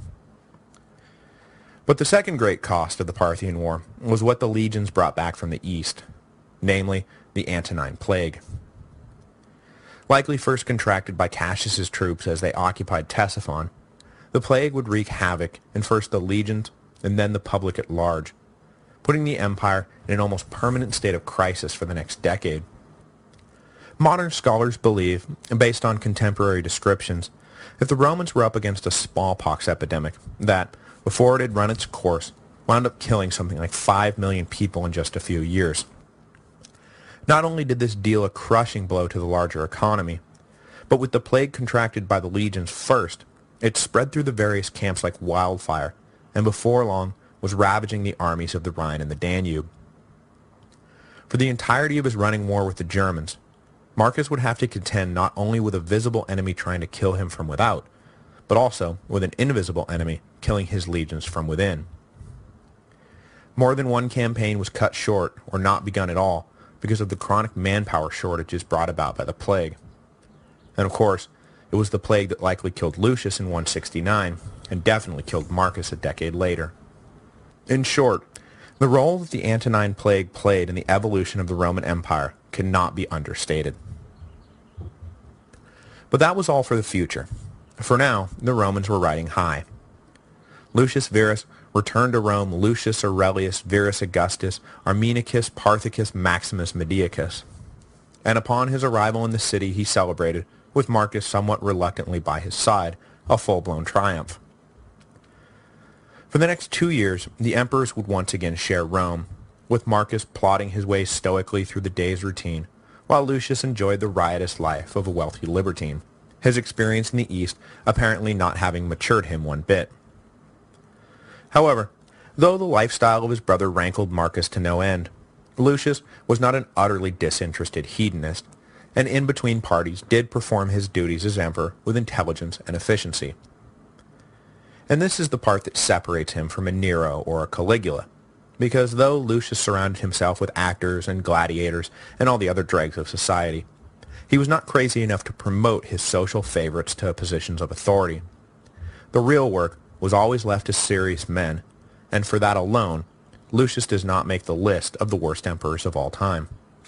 But the second great cost of the Parthian War was what the legions brought back from the east, namely the Antonine Plague. Likely first contracted by Cassius's troops as they occupied Ctesiphon, the plague would wreak havoc in first the legions and then the public at large, putting the empire in an almost permanent state of crisis for the next decade. Modern scholars believe, based on contemporary descriptions, that the Romans were up against a smallpox epidemic that, before it had run its course, wound up killing something like 5 million people in just a few years. Not only did this deal a crushing blow to the larger economy, but with the plague contracted by the legions first, it spread through the various camps like wildfire, and before long was ravaging the armies of the Rhine and the Danube. For the entirety of his running war with the Germans, Marcus would have to contend not only with a visible enemy trying to kill him from without, but also with an invisible enemy killing his legions from within. More than one campaign was cut short or not begun at all because of the chronic manpower shortages brought about by the plague. And of course, it was the plague that likely killed Lucius in 169 and definitely killed Marcus a decade later. In short, the role that the Antonine Plague played in the evolution of the Roman Empire cannot be understated. But that was all for the future. For now, the Romans were riding high. Lucius Verus returned to Rome Lucius Aurelius Verus Augustus Armenicus Parthicus Maximus Mediacus, and upon his arrival in the city he celebrated, with Marcus somewhat reluctantly by his side, a full-blown triumph. For the next 2 years, the emperors would once again share Rome, with Marcus plodding his way stoically through the day's routine, while Lucius enjoyed the riotous life of a wealthy libertine, his experience in the East apparently not having matured him one bit. However, though the lifestyle of his brother rankled Marcus to no end, Lucius was not an utterly disinterested hedonist, and in between parties did perform his duties as emperor with intelligence and efficiency. And this is the part that separates him from a Nero or a Caligula, because though Lucius surrounded himself with actors and gladiators and all the other dregs of society, he was not crazy enough to promote his social favorites to positions of authority. The real work was always left to serious men, and for that alone, Lucius does not make the list of the worst emperors of all time.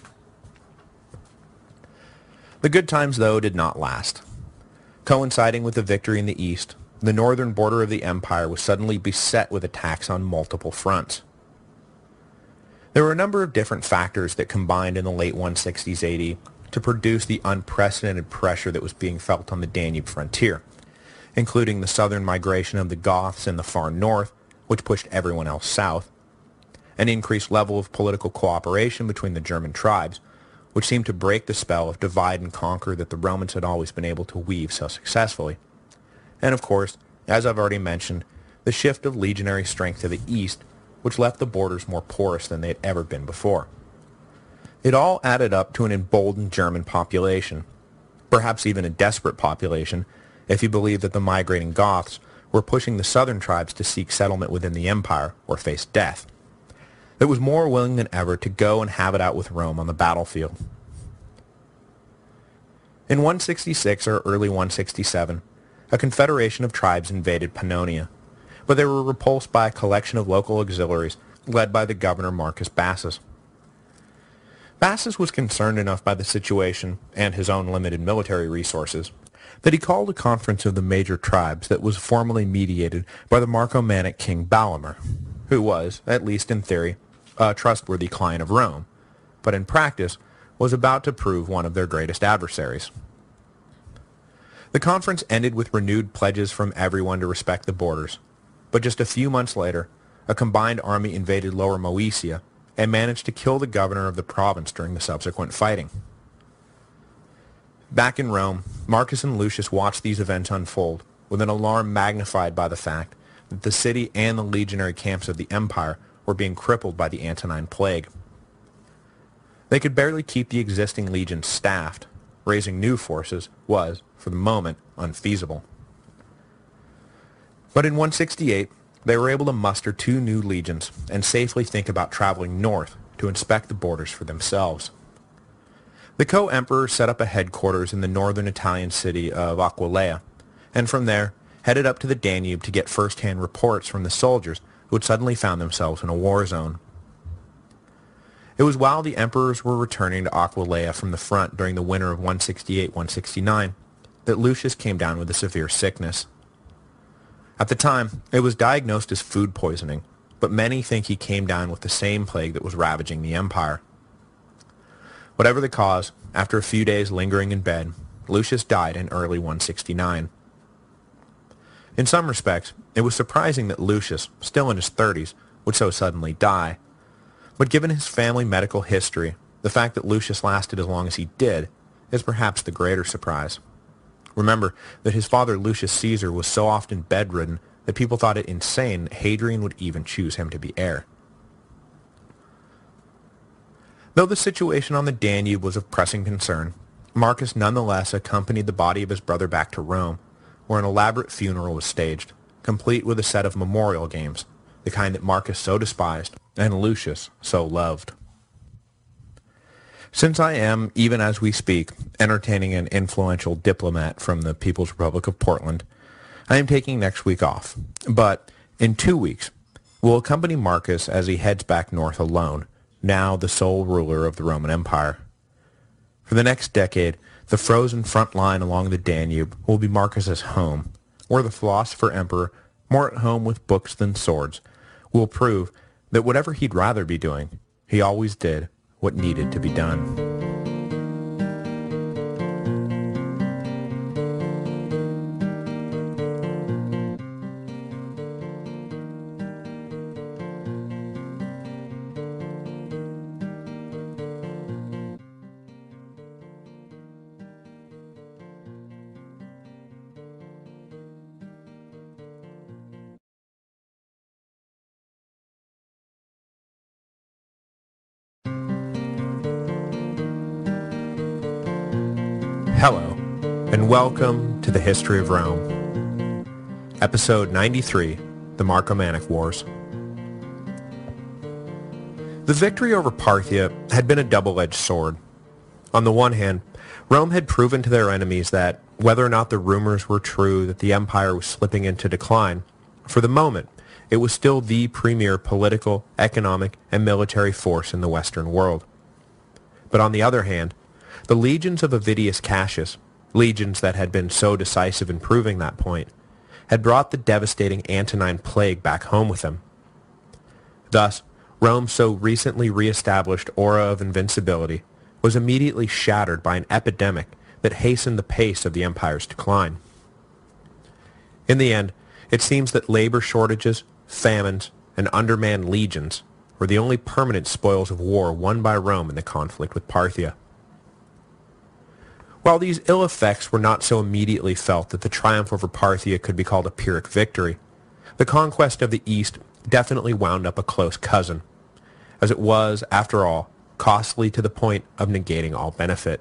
The good times, though, did not last. Coinciding with the victory in the East, the northern border of the empire was suddenly beset with attacks on multiple fronts. There were a number of different factors that combined in the late 160s AD to produce the unprecedented pressure that was being felt on the Danube frontier, including the southern migration of the Goths in the far north, which pushed everyone else south, an increased level of political cooperation between the German tribes, which seemed to break the spell of divide and conquer that the Romans had always been able to weave so successfully, and of course, as I've already mentioned, the shift of legionary strength to the east, which left the borders more porous than they had ever been before. It all added up to an emboldened German population, perhaps even a desperate population, if you believe that the migrating Goths were pushing the southern tribes to seek settlement within the empire or face death, that was more willing than ever to go and have it out with Rome on the battlefield. In 166 or early 167, a confederation of tribes invaded Pannonia, but they were repulsed by a collection of local auxiliaries led by the governor Marcus Bassus. Bassus was concerned enough by the situation and his own limited military resources that he called a conference of the major tribes that was formally mediated by the Marcomannic king Balimer, who was, at least in theory, a trustworthy client of Rome, but in practice was about to prove one of their greatest adversaries. The conference ended with renewed pledges from everyone to respect the borders, but just a few months later, a combined army invaded Lower Moesia and managed to kill the governor of the province during the subsequent fighting. Back in Rome, Marcus and Lucius watched these events unfold, with an alarm magnified by the fact that the city and the legionary camps of the empire were being crippled by the Antonine Plague. They could barely keep the existing legions staffed. Raising new forces was, for the moment, unfeasible. But in 168, they were able to muster 2 new legions and safely think about traveling north to inspect the borders for themselves. The co-emperor set up a headquarters in the northern Italian city of Aquileia, and from there headed up to the Danube to get first-hand reports from the soldiers who had suddenly found themselves in a war zone. It was while the emperors were returning to Aquileia from the front during the winter of 168-169 that Lucius came down with a severe sickness. At the time, it was diagnosed as food poisoning, but many think he came down with the same plague that was ravaging the empire. Whatever the cause, after a few days lingering in bed, Lucius died in early 169. In some respects, it was surprising that Lucius, still in his 30s, would so suddenly die. But given his family medical history, the fact that Lucius lasted as long as he did is perhaps the greater surprise. Remember that his father Lucius Caesar was so often bedridden that people thought it insane that Hadrian would even choose him to be heir. Though the situation on the Danube was of pressing concern, Marcus nonetheless accompanied the body of his brother back to Rome, where an elaborate funeral was staged, complete with a set of memorial games, the kind that Marcus so despised and Lucius so loved. Since I am, even as we speak, entertaining an influential diplomat from the People's Republic of Portland, I am taking next week off. But in 2 weeks, we'll accompany Marcus as he heads back north alone, now the sole ruler of the Roman Empire. For the next decade, the frozen front line along the Danube will be Marcus's home, where the philosopher emperor, more at home with books than swords, will prove that whatever he'd rather be doing, he always did what needed to be done. Hello, and welcome to the History of Rome. Episode 93, The Marcomannic Wars. The victory over Parthia had been a double-edged sword. On the one hand, Rome had proven to their enemies that, whether or not the rumors were true that the empire was slipping into decline, for the moment, it was still the premier political, economic, and military force in the Western world. But on the other hand, the legions of Avidius Cassius, legions that had been so decisive in proving that point, had brought the devastating Antonine Plague back home with them. Thus, Rome's so recently re-established aura of invincibility was immediately shattered by an epidemic that hastened the pace of the empire's decline. In the end, it seems that labor shortages, famines, and undermanned legions were the only permanent spoils of war won by Rome in the conflict with Parthia. While these ill effects were not so immediately felt that the triumph over Parthia could be called a Pyrrhic victory, the conquest of the East definitely wound up a close cousin, as it was, after all, costly to the point of negating all benefit.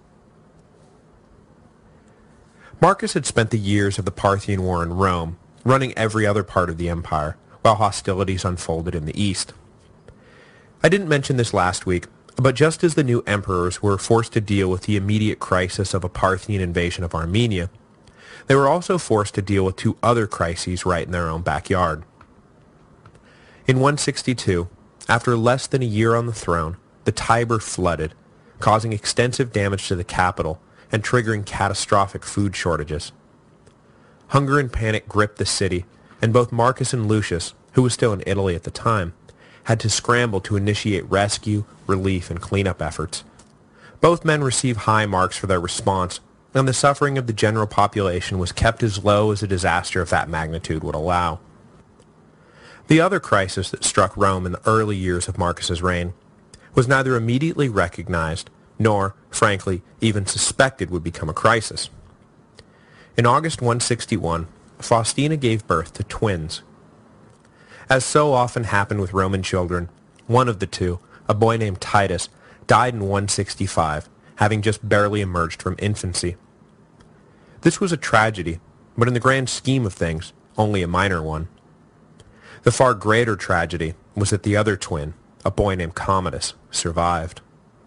Marcus had spent the years of the Parthian War in Rome, running every other part of the empire, while hostilities unfolded in the East. I didn't mention this last week, but just as the new emperors were forced to deal with the immediate crisis of a Parthian invasion of Armenia, they were also forced to deal with 2 other crises right in their own backyard. In 162, after less than a year on the throne, the Tiber flooded, causing extensive damage to the capital and triggering catastrophic food shortages. Hunger and panic gripped the city, and both Marcus and Lucius, who was still in Italy at the time, had to scramble to initiate rescue, relief, and cleanup efforts. Both men received high marks for their response, and the suffering of the general population was kept as low as a disaster of that magnitude would allow. The other crisis that struck Rome in the early years of Marcus's reign was neither immediately recognized nor, frankly, even suspected would become a crisis. In August 161, Faustina gave birth to twins. As so often happened with Roman children, one of the two, a boy named Titus, died in 165, having just barely emerged from infancy. This was a tragedy, but in the grand scheme of things, only a minor one. The far greater tragedy was that the other twin, a boy named Commodus, survived.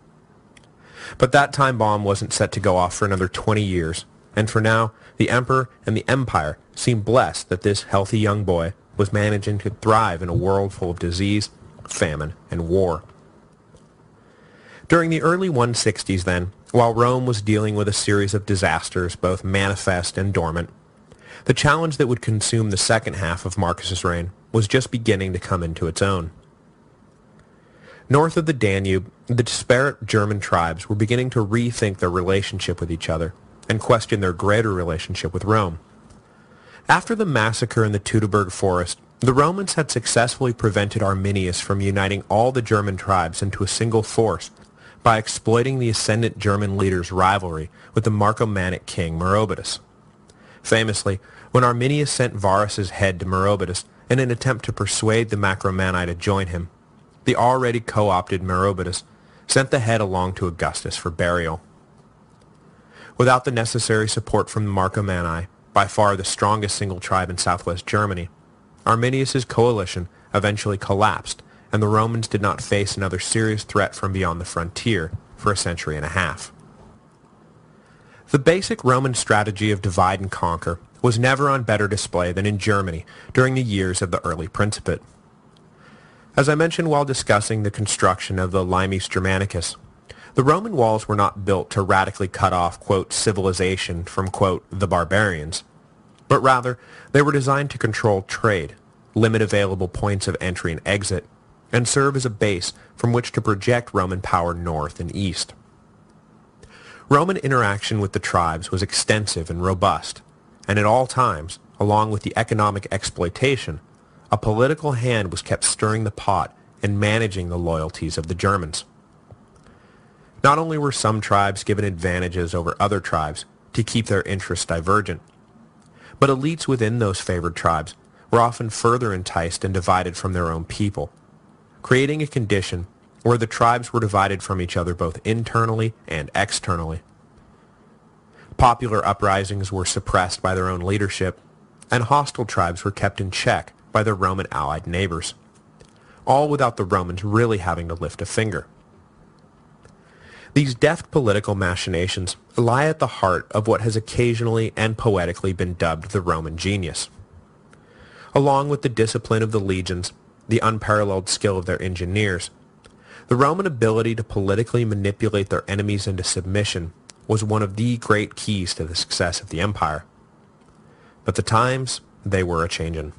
But that time bomb wasn't set to go off for another 20 years, and for now, the emperor and the empire seemed blessed that this healthy young boy was managing to thrive in a world full of disease, famine, and war. During the early 160s, then, while Rome was dealing with a series of disasters, both manifest and dormant, the challenge that would consume the second half of Marcus's reign was just beginning to come into its own. North of the Danube, the disparate German tribes were beginning to rethink their relationship with each other and question their greater relationship with Rome. After the massacre in the Teutoburg forest, the Romans had successfully prevented Arminius from uniting all the German tribes into a single force by exploiting the ascendant German leader's rivalry with the Marcomannic king Merobotus. Famously, when Arminius sent Varus's head to Merobotus in an attempt to persuade the Marcomanni to join him, the already co-opted Merobotus sent the head along to Augustus for burial. Without the necessary support from the Marcomanni, by far the strongest single tribe in southwest Germany, Arminius's coalition eventually collapsed, and the Romans did not face another serious threat from beyond the frontier for a century and a half. The basic Roman strategy of divide and conquer was never on better display than in Germany during the years of the early Principate. As I mentioned while discussing the construction of the Limes Germanicus, the Roman walls were not built to radically cut off, quote, civilization from, quote, the barbarians, but rather they were designed to control trade, limit available points of entry and exit, and serve as a base from which to project Roman power north and east. Roman interaction with the tribes was extensive and robust, and at all times, along with the economic exploitation, a political hand was kept stirring the pot and managing the loyalties of the Germans. Not only were some tribes given advantages over other tribes to keep their interests divergent, but elites within those favored tribes were often further enticed and divided from their own people, creating a condition where the tribes were divided from each other both internally and externally. Popular uprisings were suppressed by their own leadership, and hostile tribes were kept in check by their Roman allied neighbors, all without the Romans really having to lift a finger. These deft political machinations lie at the heart of what has occasionally and poetically been dubbed the Roman genius. Along with the discipline of the legions, the unparalleled skill of their engineers, the Roman ability to politically manipulate their enemies into submission was one of the great keys to the success of the empire. But the times, they were a-changin'.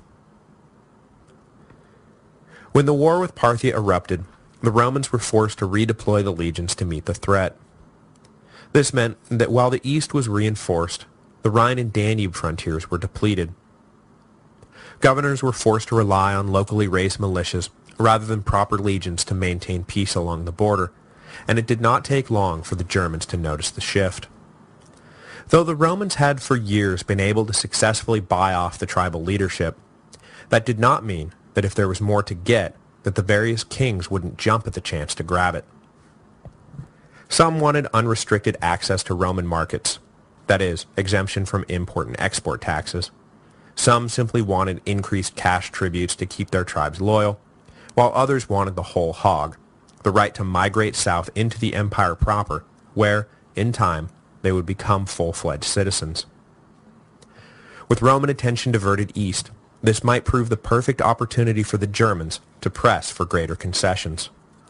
When the war with Parthia erupted, the Romans were forced to redeploy the legions to meet the threat. This meant that while the east was reinforced, the Rhine and Danube frontiers were depleted. Governors were forced to rely on locally raised militias rather than proper legions to maintain peace along the border, and it did not take long for the Germans to notice the shift. Though the Romans had for years been able to successfully buy off the tribal leadership, that did not mean that if there was more to get, that the various kings wouldn't jump at the chance to grab it. Some wanted unrestricted access to Roman markets, that is, exemption from import and export taxes. Some simply wanted increased cash tributes to keep their tribes loyal, while others wanted the whole hog, the right to migrate south into the empire proper, where, in time, they would become full-fledged citizens. With Roman attention diverted east, this might prove the perfect opportunity for the Germans to press for greater concessions.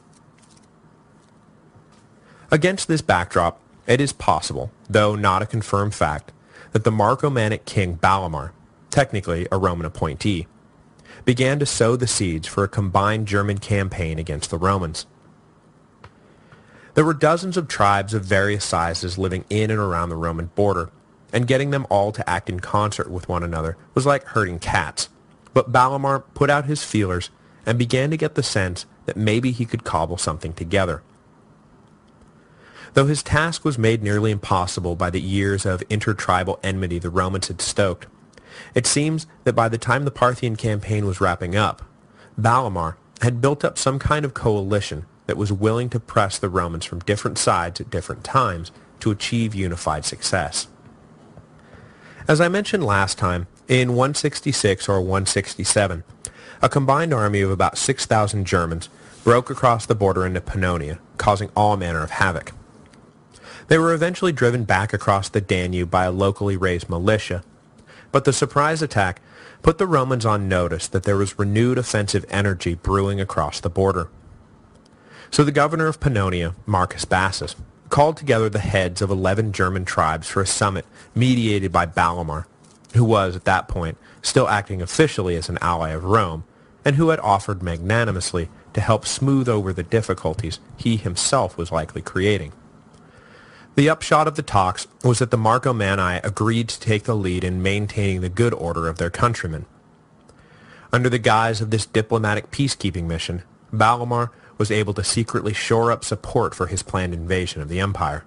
Against this backdrop, it is possible, though not a confirmed fact, that the Marcomannic king Balamar, technically a Roman appointee, began to sow the seeds for a combined German campaign against the Romans. There were dozens of tribes of various sizes living in and around the Roman border, and getting them all to act in concert with one another was like herding cats. But Balamar put out his feelers and began to get the sense that maybe he could cobble something together. Though his task was made nearly impossible by the years of intertribal enmity the Romans had stoked, it seems that by the time the Parthian campaign was wrapping up, Balamar had built up some kind of coalition that was willing to press the Romans from different sides at different times to achieve unified success. As I mentioned last time, in 166 or 167, a combined army of about 6,000 Germans broke across the border into Pannonia, causing all manner of havoc. They were eventually driven back across the Danube by a locally raised militia, but the surprise attack put the Romans on notice that there was renewed offensive energy brewing across the border. So the governor of Pannonia, Marcus Bassus, called together the heads of 11 German tribes for a summit mediated by Balamar, who was, at that point, still acting officially as an ally of Rome, and who had offered magnanimously to help smooth over the difficulties he himself was likely creating. The upshot of the talks was that the Marcomanni agreed to take the lead in maintaining the good order of their countrymen. Under the guise of this diplomatic peacekeeping mission, Balamar was able to secretly shore up support for his planned invasion of the empire.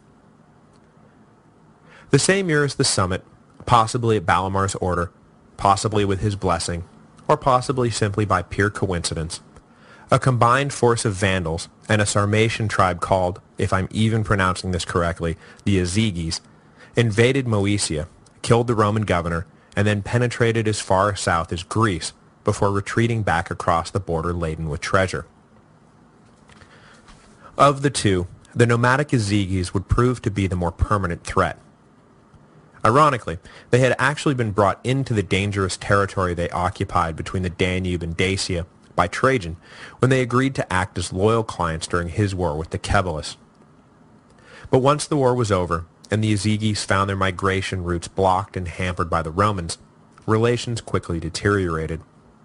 The same year as the summit, possibly at Balamar's order, possibly with his blessing, or possibly simply by pure coincidence, a combined force of Vandals and a Sarmatian tribe called, if I'm even pronouncing this correctly, the Azygis, invaded Moesia, killed the Roman governor, and then penetrated as far south as Greece before retreating back across the border laden with treasure. Of the two, the nomadic Azygis would prove to be the more permanent threat. Ironically, they had actually been brought into the dangerous territory they occupied between the Danube and Dacia by Trajan when they agreed to act as loyal clients during his war with Decebalus. But once the war was over, and the Azygis found their migration routes blocked and hampered by the Romans, relations quickly deteriorated.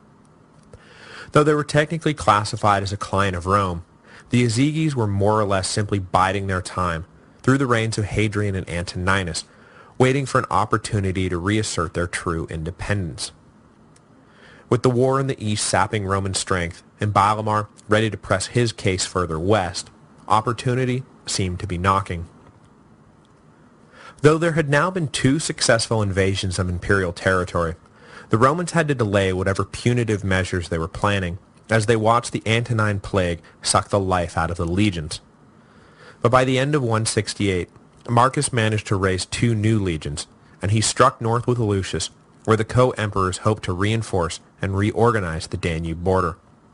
Though they were technically classified as a client of Rome, the Azygis were more or less simply biding their time through the reigns of Hadrian and Antoninus, waiting for an opportunity to reassert their true independence. With the war in the east sapping Roman strength, and Balamar ready to press his case further west, opportunity seemed to be knocking. Though there had now been 2 successful invasions of imperial territory, the Romans had to delay whatever punitive measures they were planning, as they watched the Antonine Plague suck the life out of the legions. But by the end of 168, Marcus managed to raise 2 new legions, and he struck north with Lucius, where the co-emperors hoped to reinforce and reorganize the Danube border.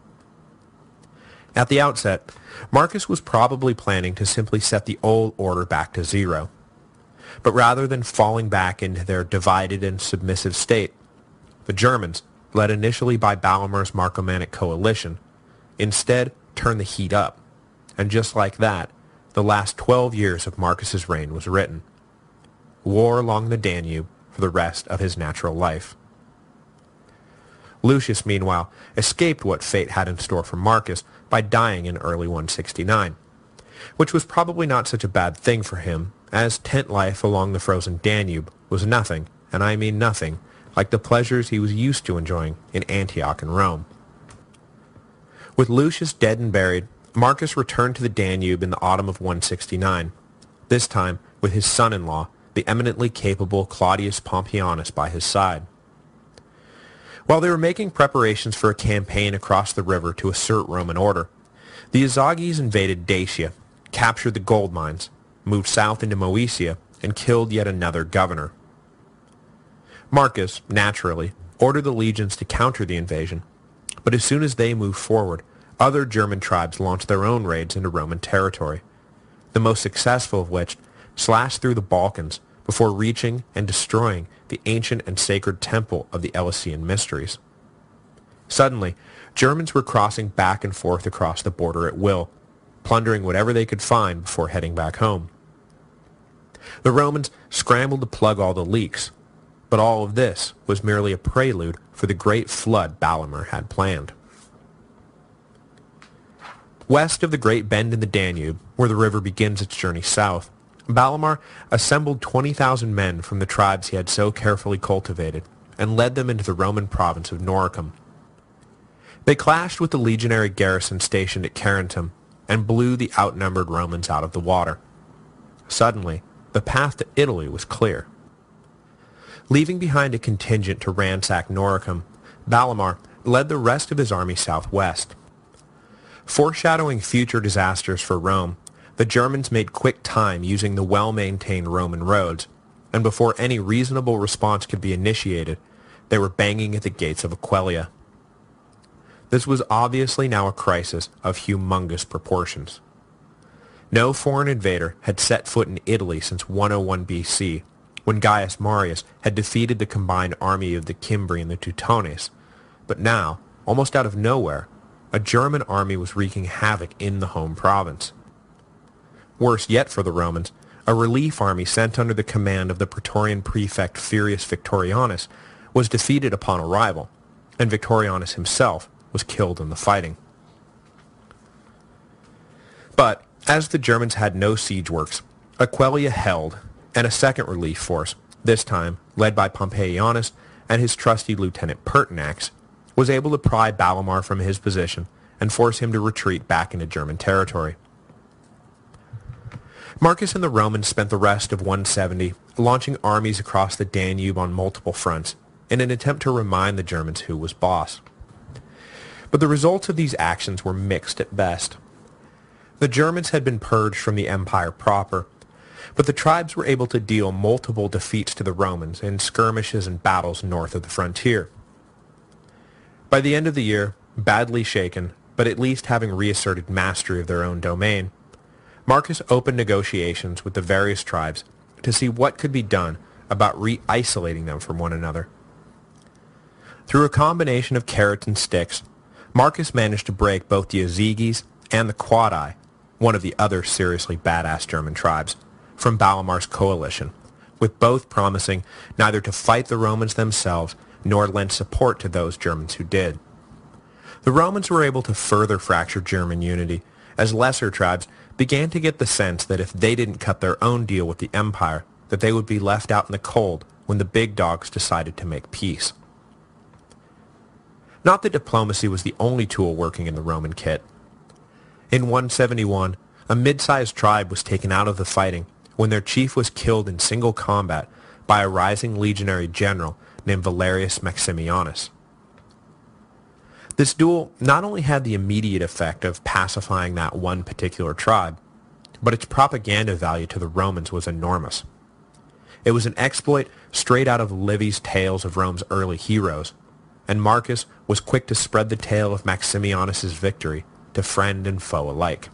At the outset, Marcus was probably planning to simply set the old order back to zero. But rather than falling back into their divided and submissive state, the Germans, led initially by Balamar's Marcomannic coalition, instead turned the heat up, and just like that, the last 12 years of Marcus's reign was written. War along the Danube for the rest of his natural life. Lucius, meanwhile, escaped what fate had in store for Marcus by dying in early 169, which was probably not such a bad thing for him, as tent life along the frozen Danube was nothing, and I mean nothing, like the pleasures he was used to enjoying in Antioch and Rome. With Lucius dead and buried, Marcus returned to the Danube in the autumn of 169, this time with his son-in-law, the eminently capable Claudius Pompeianus, by his side. While they were making preparations for a campaign across the river to assert Roman order, the Azygis invaded Dacia, captured the gold mines, moved south into Moesia, and killed yet another governor. Marcus, naturally, ordered the legions to counter the invasion, but as soon as they moved forward, other German tribes launched their own raids into Roman territory, the most successful of which slashed through the Balkans before reaching and destroying the ancient and sacred temple of the Eleusinian Mysteries. Suddenly, Germans were crossing back and forth across the border at will, plundering whatever they could find before heading back home. The Romans scrambled to plug all the leaks, but all of this was merely a prelude for the great flood Balamar had planned. West of the great bend in the Danube, where the river begins its journey south, Balamar assembled 20,000 men from the tribes he had so carefully cultivated and led them into the Roman province of Noricum. They clashed with the legionary garrison stationed at Charentum and blew the outnumbered Romans out of the water. Suddenly, the path to Italy was clear. Leaving behind a contingent to ransack Noricum, Balamar led the rest of his army southwest. Foreshadowing future disasters for Rome, the Germans made quick time using the well-maintained Roman roads, and before any reasonable response could be initiated, they were banging at the gates of Aquileia. This was obviously now a crisis of humongous proportions. No foreign invader had set foot in Italy since 101 BC, when Gaius Marius had defeated the combined army of the Cimbri and the Teutones, but now, almost out of nowhere, a German army was wreaking havoc in the home province. Worse yet for the Romans, a relief army sent under the command of the Praetorian prefect Furius Victorianus was defeated upon arrival, and Victorianus himself was killed in the fighting. But, as the Germans had no siege works, Aquileia held, and a second relief force, this time led by Pompeianus and his trusty lieutenant Pertinax, was able to pry Balamar from his position and force him to retreat back into German territory. Marcus and the Romans spent the rest of 170 launching armies across the Danube on multiple fronts in an attempt to remind the Germans who was boss. But the results of these actions were mixed at best. The Germans had been purged from the empire proper, but the tribes were able to deal multiple defeats to the Romans in skirmishes and battles north of the frontier. By the end of the year, badly shaken, but at least having reasserted mastery of their own domain, Marcus opened negotiations with the various tribes to see what could be done about re-isolating them from one another. Through a combination of carrots and sticks, Marcus managed to break both the Ozyges and the Quadi, one of the other seriously badass German tribes, from Balamar's coalition, with both promising neither to fight the Romans themselves nor lend support to those Germans who did. The Romans were able to further fracture German unity, as lesser tribes began to get the sense that if they didn't cut their own deal with the empire, that they would be left out in the cold when the big dogs decided to make peace. Not that diplomacy was the only tool working in the Roman kit. In 171, a mid-sized tribe was taken out of the fighting when their chief was killed in single combat by a rising legionary general named Valerius Maximianus. This duel not only had the immediate effect of pacifying that one particular tribe, but its propaganda value to the Romans was enormous. It was an exploit straight out of Livy's tales of Rome's early heroes, and Marcus was quick to spread the tale of Maximianus's victory to friend and foe alike.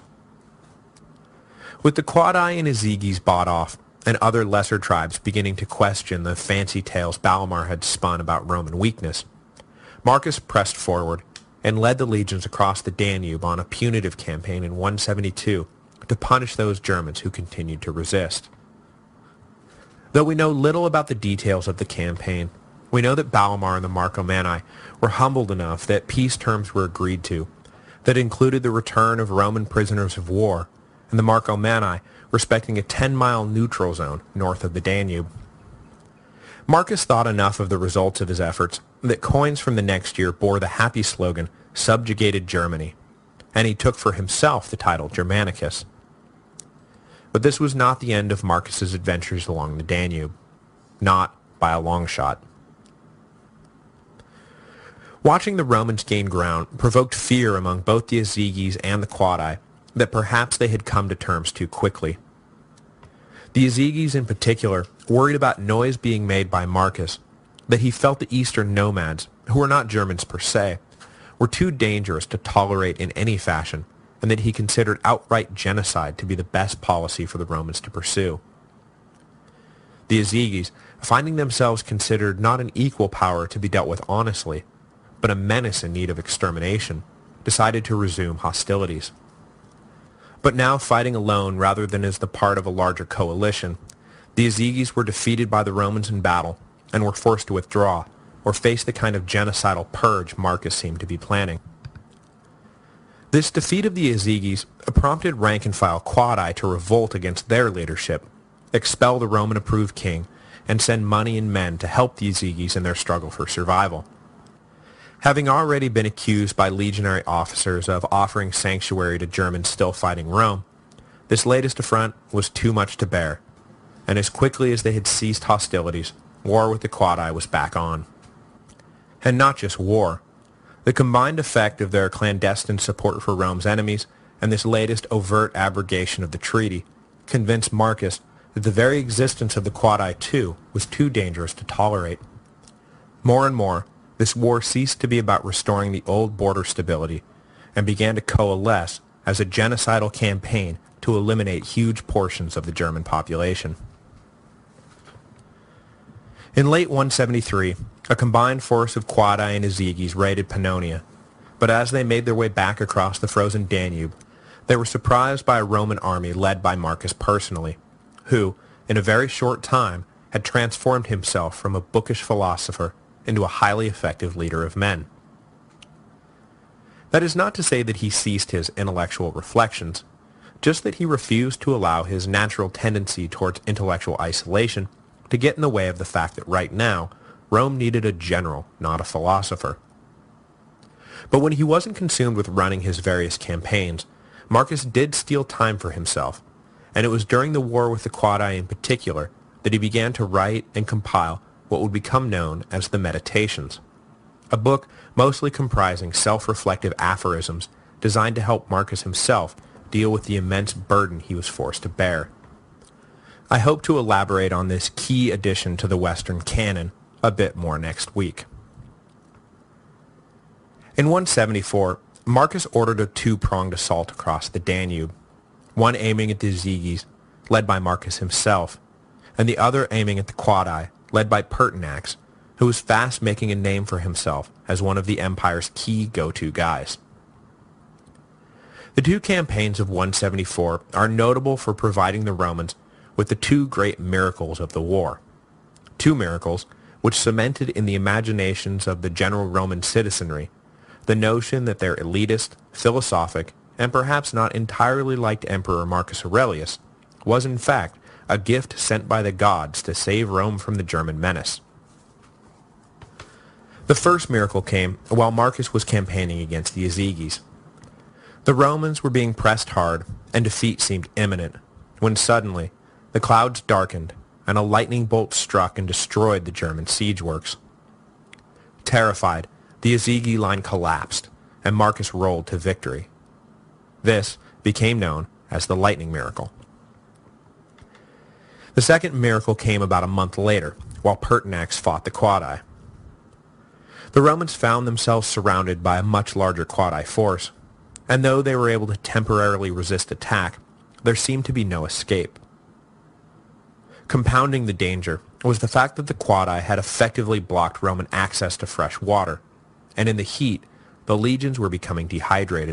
With the Quadi and Ozyges bought off, and other lesser tribes beginning to question the fancy tales Balamar had spun about Roman weakness, Marcus pressed forward and led the legions across the Danube on a punitive campaign in 172 to punish those Germans who continued to resist. Though we know little about the details of the campaign, we know that Balamar and the Marcomanni were humbled enough that peace terms were agreed to that included the return of Roman prisoners of war, and the Marcomanni respecting a 10-mile neutral zone north of the Danube. Marcus thought enough of the results of his efforts that coins from the next year bore the happy slogan, "Subjugated Germany," and he took for himself the title Germanicus. But this was not the end of Marcus's adventures along the Danube. Not by a long shot. Watching the Romans gain ground provoked fear among both the Ozyges and the Quadi that perhaps they had come to terms too quickly. The Ozyges in particular worried about noise being made by Marcus, that he felt the eastern nomads, who were not Germans per se, were too dangerous to tolerate in any fashion, and that he considered outright genocide to be the best policy for the Romans to pursue. The Ozyges, finding themselves considered not an equal power to be dealt with honestly, but a menace in need of extermination, decided to resume hostilities. But now fighting alone rather than as the part of a larger coalition, the Ozyges were defeated by the Romans in battle and were forced to withdraw, or face the kind of genocidal purge Marcus seemed to be planning. This defeat of the Ezeghes prompted rank-and-file Quadi to revolt against their leadership, expel the Roman-approved king, and send money and men to help the Ezeghes in their struggle for survival. Having already been accused by legionary officers of offering sanctuary to Germans still fighting Rome, this latest affront was too much to bear, and as quickly as they had ceased hostilities, war with the Quadi was back on. And not just war. The combined effect of their clandestine support for Rome's enemies and this latest overt abrogation of the treaty convinced Marcus that the very existence of the Quadi too was too dangerous to tolerate. More and more, this war ceased to be about restoring the old border stability and began to coalesce as a genocidal campaign to eliminate huge portions of the German population. In late 173, a combined force of Quadi and Ezeghes raided Pannonia, but as they made their way back across the frozen Danube, they were surprised by a Roman army led by Marcus personally, who, in a very short time, had transformed himself from a bookish philosopher into a highly effective leader of men. That is not to say that he ceased his intellectual reflections, just that he refused to allow his natural tendency towards intellectual isolation to get in the way of the fact that right now, Rome needed a general, not a philosopher. But when he wasn't consumed with running his various campaigns, Marcus did steal time for himself, and it was during the war with the Quadi in particular that he began to write and compile what would become known as the Meditations, a book mostly comprising self-reflective aphorisms designed to help Marcus himself deal with the immense burden he was forced to bear. I hope to elaborate on this key addition to the Western canon a bit more next week. In 174, Marcus ordered a two-pronged assault across the Danube, one aiming at the Ezeghes, led by Marcus himself, and the other aiming at the Quadi, led by Pertinax, who was fast making a name for himself as one of the empire's key go-to guys. The two campaigns of 174 are notable for providing the Romans with the two great miracles of the war. Two miracles which cemented in the imaginations of the general Roman citizenry the notion that their elitist, philosophic, and perhaps not entirely liked Emperor Marcus Aurelius was in fact a gift sent by the gods to save Rome from the German menace. The first miracle came while Marcus was campaigning against the Ezeghes. The Romans were being pressed hard, and defeat seemed imminent, when suddenly the clouds darkened, and a lightning bolt struck and destroyed the German siege works. Terrified, the Ezeghe line collapsed, and Marcus rolled to victory. This became known as the lightning miracle. The second miracle came about a month later, while Pertinax fought the Quadi. The Romans found themselves surrounded by a much larger Quadi force, and though they were able to temporarily resist attack, there seemed to be no escape. Compounding the danger was the fact that the Quadi had effectively blocked Roman access to fresh water, and in the heat, the legions were becoming dehydrated.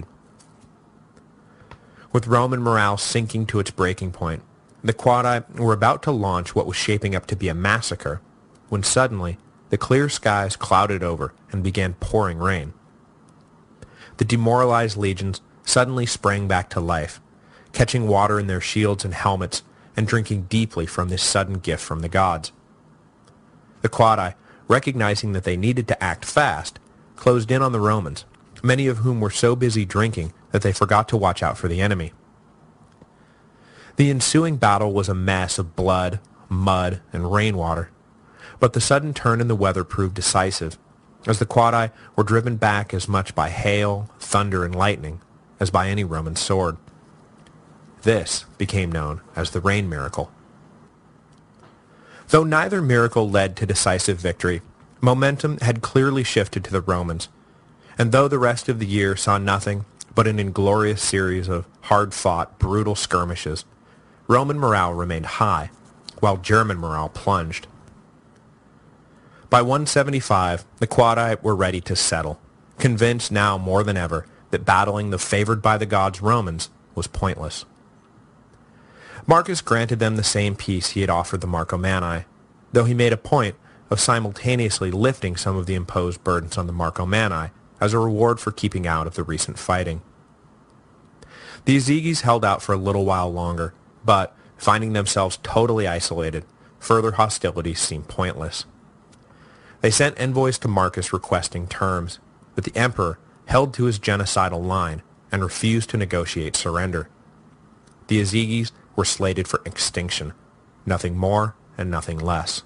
With Roman morale sinking to its breaking point, the Quadi were about to launch what was shaping up to be a massacre, when suddenly the clear skies clouded over and began pouring rain. The demoralized legions suddenly sprang back to life, catching water in their shields and helmets and drinking deeply from this sudden gift from the gods. The Quadi, recognizing that they needed to act fast, closed in on the Romans, many of whom were so busy drinking that they forgot to watch out for the enemy. The ensuing battle was a mess of blood, mud, and rainwater, but the sudden turn in the weather proved decisive, as the Quadi were driven back as much by hail, thunder, and lightning as by any Roman sword. This became known as the rain miracle. Though neither miracle led to decisive victory, momentum had clearly shifted to the Romans, and though the rest of the year saw nothing but an inglorious series of hard-fought, brutal skirmishes, Roman morale remained high, while German morale plunged. By 175, the Quadi were ready to settle, convinced now more than ever that battling the favored by the gods Romans was pointless. Marcus granted them the same peace he had offered the Marcomanni, though he made a point of simultaneously lifting some of the imposed burdens on the Marcomanni as a reward for keeping out of the recent fighting. The Ezeghes held out for a little while longer, but, finding themselves totally isolated, further hostilities seemed pointless. They sent envoys to Marcus requesting terms, but the emperor held to his genocidal line and refused to negotiate surrender. The Ezeghes were slated for extinction, nothing more and nothing less.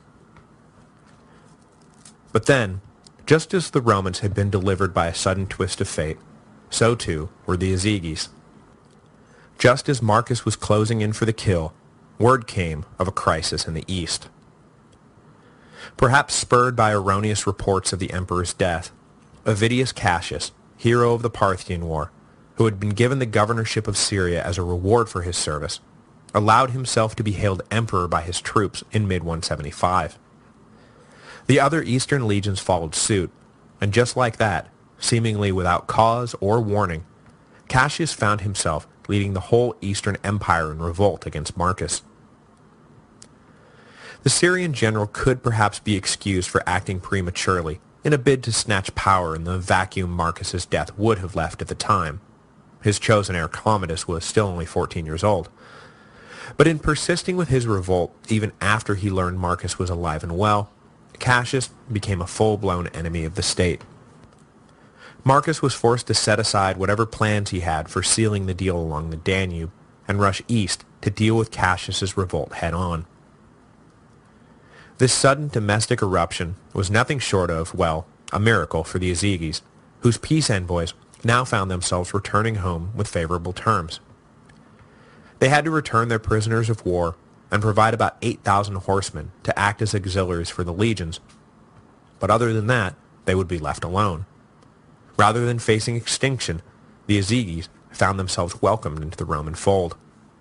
But then, just as the Romans had been delivered by a sudden twist of fate, so too were the Ezeghes. Just as Marcus was closing in for the kill, word came of a crisis in the east. Perhaps spurred by erroneous reports of the emperor's death, Avidius Cassius, hero of the Parthian War, who had been given the governorship of Syria as a reward for his service, allowed himself to be hailed emperor by his troops in mid-175. The other eastern legions followed suit, and just like that, seemingly without cause or warning, Cassius found himself leading the whole Eastern Empire in revolt against Marcus. The Syrian general could perhaps be excused for acting prematurely in a bid to snatch power in the vacuum Marcus's death would have left at the time. His chosen heir Commodus was still only 14 years old. But in persisting with his revolt even after he learned Marcus was alive and well, Cassius became a full-blown enemy of the state. Marcus was forced to set aside whatever plans he had for sealing the deal along the Danube and rush east to deal with Cassius's revolt head-on. This sudden domestic eruption was nothing short of, well, a miracle for the Ezeghes, whose peace envoys now found themselves returning home with favorable terms. They had to return their prisoners of war and provide about 8,000 horsemen to act as auxiliaries for the legions, but other than that, they would be left alone. Rather than facing extinction, the Ezeghes found themselves welcomed into the Roman fold.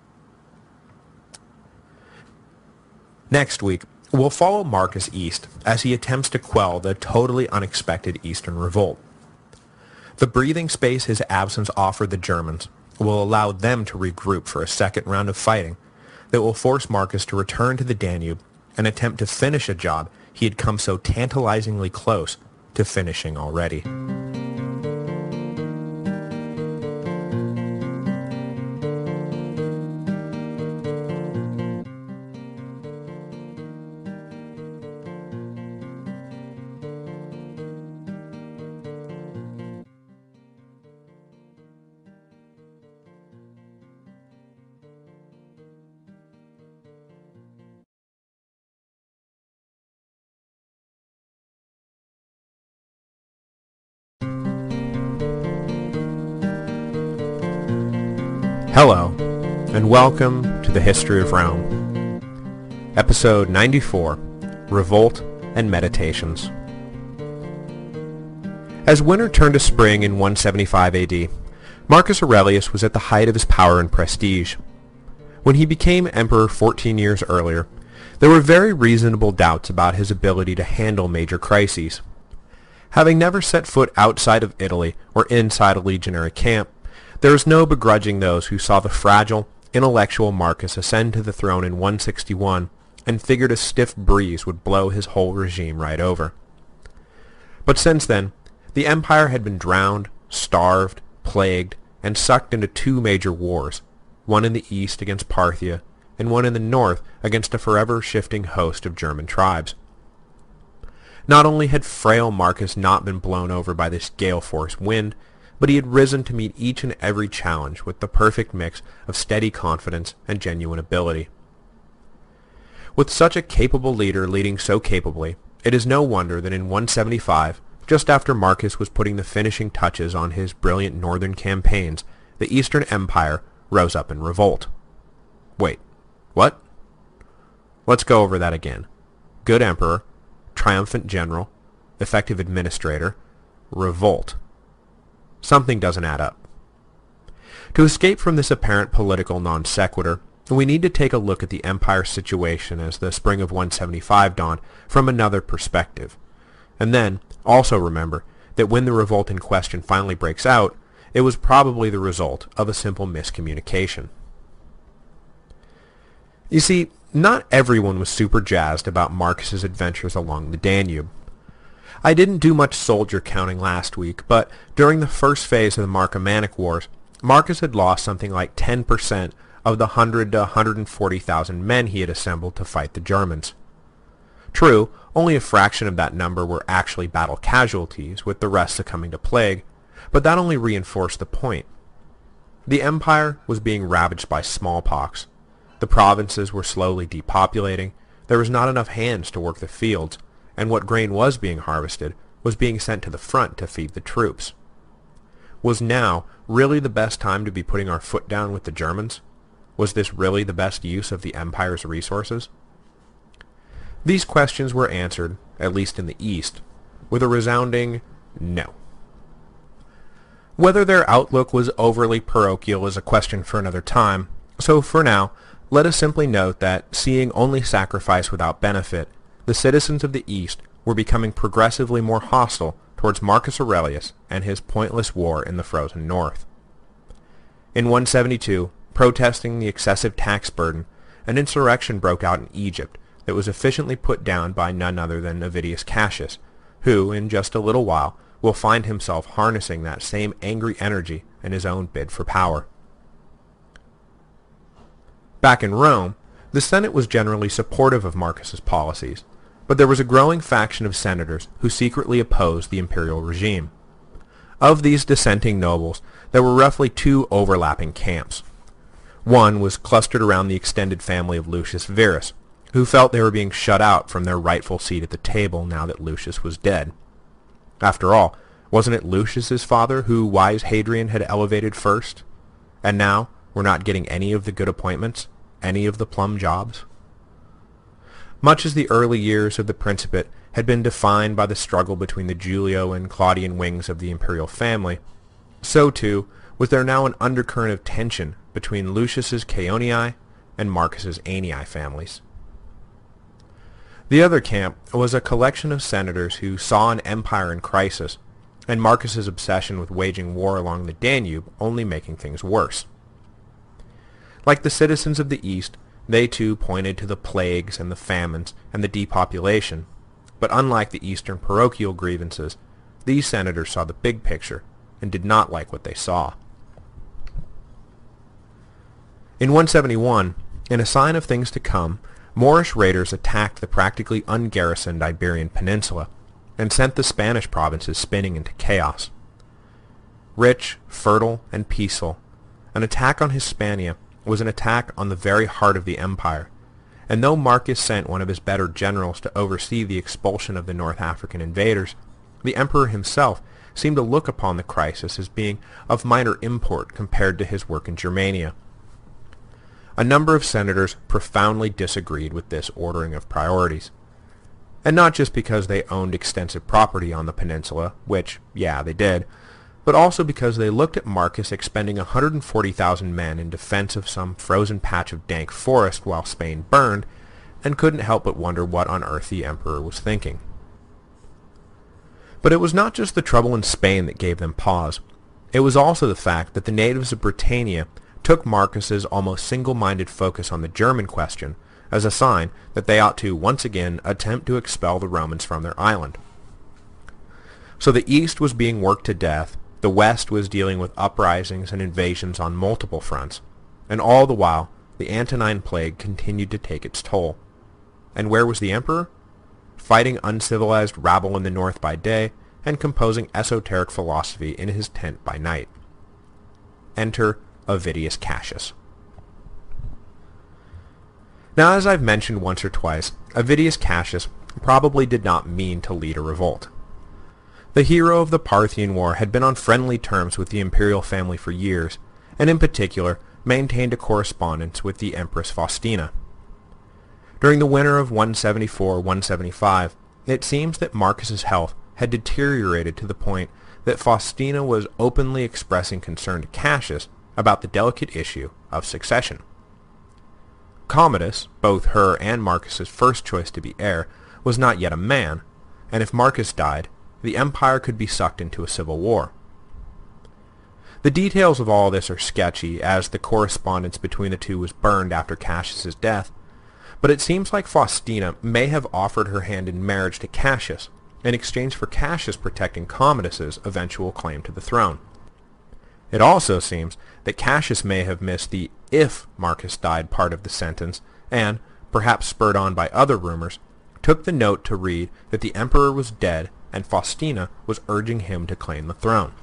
Next week, we'll follow Marcus east as he attempts to quell the totally unexpected Eastern revolt. The breathing space his absence offered the Germans will allow them to regroup for a second round of fighting that will force Marcus to return to the Danube and attempt to finish a job he had come so tantalizingly close to finishing already. Hello, and welcome to the History of Rome, Episode 94, Revolt and Meditations. As winter turned to spring in 175 AD, Marcus Aurelius was at the height of his power and prestige. When he became emperor 14 years earlier, there were very reasonable doubts about his ability to handle major crises. Having never set foot outside of Italy or inside a legionary camp, there is no begrudging those who saw the fragile, intellectual Marcus ascend to the throne in 161 and figured a stiff breeze would blow his whole regime right over. But since then, the empire had been drowned, starved, plagued, and sucked into two major wars, one in the east against Parthia, and one in the north against a forever shifting host of German tribes. Not only had frail Marcus not been blown over by this gale-force wind, but he had risen to meet each and every challenge with the perfect mix of steady confidence and genuine ability. With such a capable leader leading so capably, it is no wonder that in 175, just after Marcus was putting the finishing touches on his brilliant northern campaigns, the Eastern Empire rose up in revolt. Wait, what? Let's go over that again. Good emperor, triumphant general, effective administrator, revolt. Something doesn't add up. To escape from this apparent political non sequitur, we need to take a look at the empire's situation as the spring of 175 dawned from another perspective. And then, also remember that when the revolt in question finally breaks out, it was probably the result of a simple miscommunication. You see, not everyone was super jazzed about Marcus's adventures along the Danube. I didn't do much soldier counting last week, but during the first phase of the Marcomannic Wars, Marcus had lost something like 10% of the 100 to 140,000 men he had assembled to fight the Germans. True, only a fraction of that number were actually battle casualties, with the rest succumbing to plague, but that only reinforced the point. The empire was being ravaged by smallpox. The provinces were slowly depopulating, there was not enough hands to work the fields, and what grain was being harvested was being sent to the front to feed the troops. Was now really the best time to be putting our foot down with the Germans? Was this really the best use of the empire's resources? These questions were answered, at least in the East, with a resounding no. Whether their outlook was overly parochial is a question for another time, so for now, let us simply note that, seeing only sacrifice without benefit, the citizens of the East were becoming progressively more hostile towards Marcus Aurelius and his pointless war in the frozen north. In 172, protesting the excessive tax burden, an insurrection broke out in Egypt that was efficiently put down by none other than Avidius Cassius, who, in just a little while, will find himself harnessing that same angry energy in his own bid for power. Back in Rome, the Senate was generally supportive of Marcus's policies, but there was a growing faction of senators who secretly opposed the imperial regime. Of these dissenting nobles, there were roughly two overlapping camps. One was clustered around the extended family of Lucius Verus, who felt they were being shut out from their rightful seat at the table now that Lucius was dead. After all, wasn't it Lucius's father who wise Hadrian had elevated first? And now we're not getting any of the good appointments, any of the plum jobs? Much as the early years of the Principate had been defined by the struggle between the Julio and Claudian wings of the imperial family, so too was there now an undercurrent of tension between Lucius's Chaonii and Marcus's Anii families. The other camp was a collection of senators who saw an empire in crisis, and Marcus's obsession with waging war along the Danube only making things worse. Like the citizens of the East, they too pointed to the plagues and the famines and the depopulation, but unlike the Eastern parochial grievances, these senators saw the big picture and did not like what they saw. In 171, in a sign of things to come, Moorish raiders attacked the practically ungarrisoned Iberian Peninsula and sent the Spanish provinces spinning into chaos. Rich, fertile, and peaceful, an attack on Hispania was an attack on the very heart of the empire, and though Marcus sent one of his better generals to oversee the expulsion of the North African invaders, the emperor himself seemed to look upon the crisis as being of minor import compared to his work in Germania. A number of senators profoundly disagreed with this ordering of priorities, and not just because they owned extensive property on the peninsula, which, yeah, they did, but also because they looked at Marcus expending 140,000 men in defense of some frozen patch of dank forest while Spain burned, and couldn't help but wonder what on earth the emperor was thinking. But it was not just the trouble in Spain that gave them pause. It was also the fact that the natives of Britannia took Marcus's almost single-minded focus on the German question as a sign that they ought to once again attempt to expel the Romans from their island. So the East was being worked to death, the West was dealing with uprisings and invasions on multiple fronts, and all the while the Antonine Plague continued to take its toll. And where was the emperor? Fighting uncivilized rabble in the north by day, and composing esoteric philosophy in his tent by night. Enter Avidius Cassius. Now, as I've mentioned once or twice, Avidius Cassius probably did not mean to lead a revolt. The hero of the Parthian War had been on friendly terms with the imperial family for years, and in particular maintained a correspondence with the Empress Faustina. During the winter of 174-175, it seems that Marcus's health had deteriorated to the point that Faustina was openly expressing concern to Cassius about the delicate issue of succession. Commodus, both her and Marcus's first choice to be heir, was not yet a man, and if Marcus died, the empire could be sucked into a civil war. The details of all this are sketchy, as the correspondence between the two was burned after Cassius's death, but it seems like Faustina may have offered her hand in marriage to Cassius, in exchange for Cassius protecting Commodus's eventual claim to the throne. It also seems that Cassius may have missed the "if Marcus died" part of the sentence, and, perhaps spurred on by other rumors, took the note to read that the emperor was dead and Faustina was urging him to claim the throne.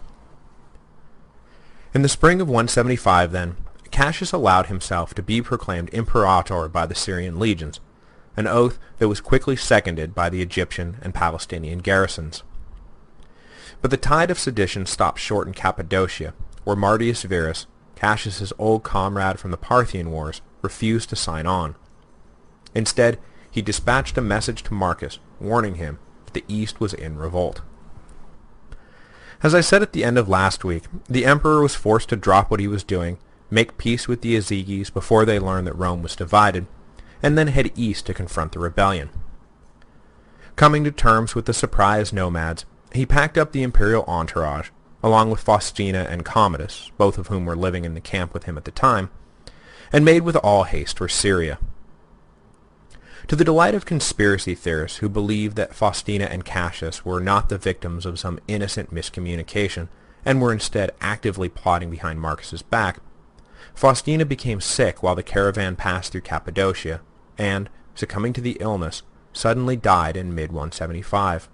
In the spring of 175, then, Cassius allowed himself to be proclaimed imperator by the Syrian legions, an oath that was quickly seconded by the Egyptian and Palestinian garrisons. But the tide of sedition stopped short in Cappadocia, where Mardius Verus, Cassius's old comrade from the Parthian Wars, refused to sign on. Instead, he dispatched a message to Marcus, warning him that the East was in revolt. As I said at the end of last week, the emperor was forced to drop what he was doing, make peace with the Ezeghes before they learned that Rome was divided, and then head east to confront the rebellion. Coming to terms with the surprised nomads, he packed up the imperial entourage, along with Faustina and Commodus, both of whom were living in the camp with him at the time, and made with all haste for Syria. To the delight of conspiracy theorists who believed that Faustina and Cassius were not the victims of some innocent miscommunication, and were instead actively plotting behind Marcus's back, Faustina became sick while the caravan passed through Cappadocia, and, succumbing to the illness, suddenly died in mid-175.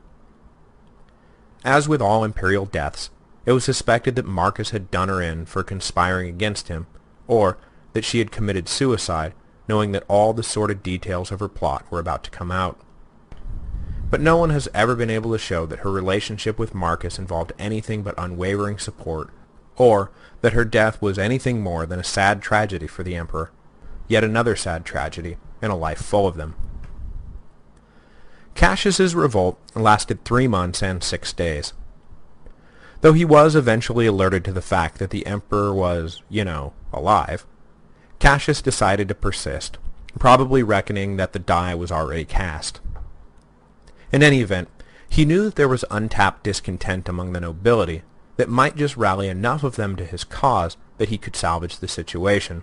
As with all imperial deaths, it was suspected that Marcus had done her in for conspiring against him, or that she had committed suicide, knowing that all the sordid details of her plot were about to come out. But no one has ever been able to show that her relationship with Marcus involved anything but unwavering support, or that her death was anything more than a sad tragedy for the emperor, yet another sad tragedy in a life full of them. Cassius's revolt lasted 3 months and 6 days. Though he was eventually alerted to the fact that the emperor was, alive, Cassius decided to persist, probably reckoning that the die was already cast. In any event, he knew that there was untapped discontent among the nobility that might just rally enough of them to his cause that he could salvage the situation.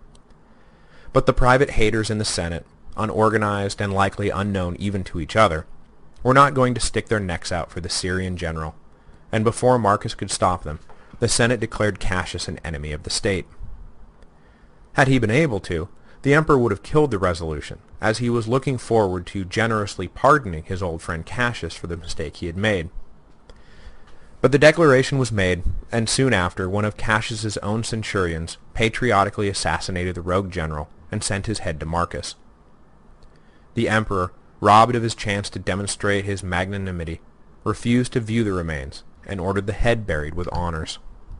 But the private haters in the Senate, unorganized and likely unknown even to each other, were not going to stick their necks out for the Syrian general, and before Marcus could stop them, the Senate declared Cassius an enemy of the state. Had he been able to, the emperor would have killed the resolution, as he was looking forward to generously pardoning his old friend Cassius for the mistake he had made. But the declaration was made, and soon after one of Cassius's own centurions patriotically assassinated the rogue general and sent his head to Marcus. The emperor, robbed of his chance to demonstrate his magnanimity, refused to view the remains and ordered the head buried with honors.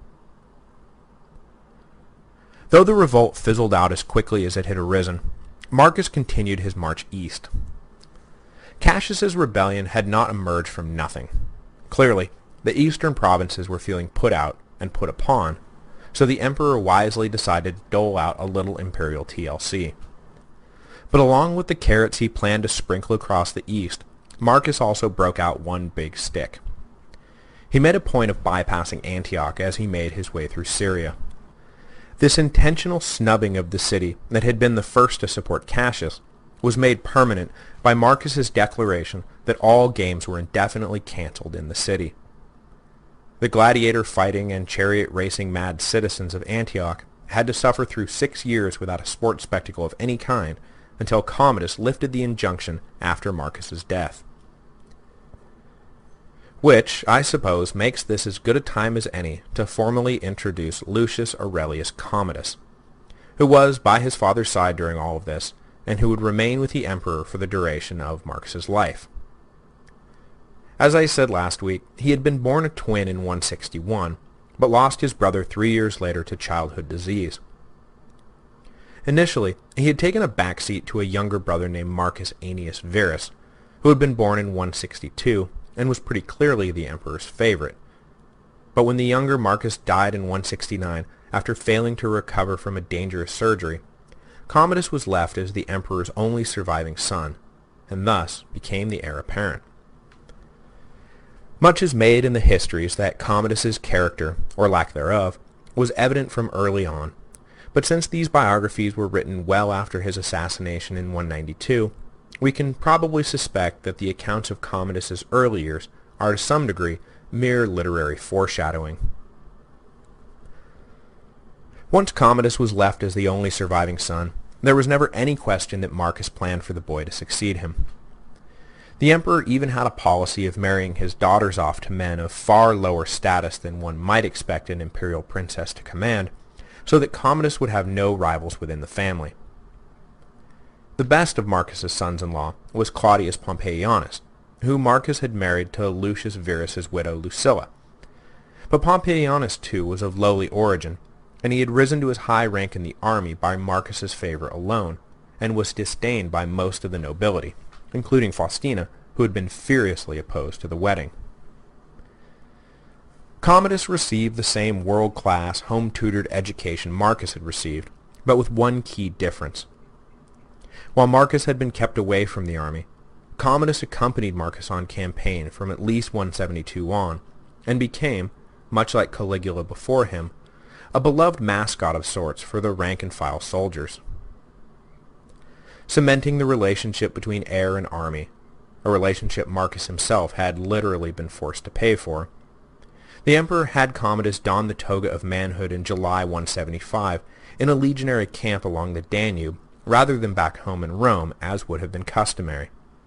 Though the revolt fizzled out as quickly as it had arisen, Marcus continued his march east. Cassius's rebellion had not emerged from nothing. Clearly, the eastern provinces were feeling put out and put upon, so the emperor wisely decided to dole out a little imperial TLC. But along with the carrots he planned to sprinkle across the east, Marcus also broke out one big stick. He made a point of bypassing Antioch as he made his way through Syria. This intentional snubbing of the city that had been the first to support Cassius was made permanent by Marcus's declaration that all games were indefinitely cancelled in the city. The gladiator fighting and chariot racing mad citizens of Antioch had to suffer through 6 years without a sports spectacle of any kind until Commodus lifted the injunction after Marcus's death. Which, I suppose, makes this as good a time as any to formally introduce Lucius Aurelius Commodus, who was by his father's side during all of this, and who would remain with the emperor for the duration of Marcus's life. As I said last week, he had been born a twin in 161, but lost his brother 3 years later to childhood disease. Initially, he had taken a backseat to a younger brother named Marcus Aeneas Verus, who had been born in 162, and was pretty clearly the emperor's favorite. But when the younger Marcus died in 169 after failing to recover from a dangerous surgery, Commodus was left as the emperor's only surviving son, and thus became the heir apparent. Much is made in the histories that Commodus's character, or lack thereof, was evident from early on, but since these biographies were written well after his assassination in 192, we can probably suspect that the accounts of Commodus's early years are to some degree mere literary foreshadowing. Once Commodus was left as the only surviving son, there was never any question that Marcus planned for the boy to succeed him. The emperor even had a policy of marrying his daughters off to men of far lower status than one might expect an imperial princess to command, so that Commodus would have no rivals within the family. The best of Marcus's sons-in-law was Claudius Pompeianus, who Marcus had married to Lucius Verus's widow Lucilla. But Pompeianus too was of lowly origin, and he had risen to his high rank in the army by Marcus's favor alone, and was disdained by most of the nobility, including Faustina, who had been furiously opposed to the wedding. Commodus received the same world-class, home-tutored education Marcus had received, but with one key difference. While Marcus had been kept away from the army, Commodus accompanied Marcus on campaign from at least 172 on, and became, much like Caligula before him, a beloved mascot of sorts for the rank-and-file soldiers. Cementing the relationship between heir and army, a relationship Marcus himself had literally been forced to pay for, the emperor had Commodus don the toga of manhood in July 175 in a legionary camp along the Danube, rather than back home in Rome, as would have been customary.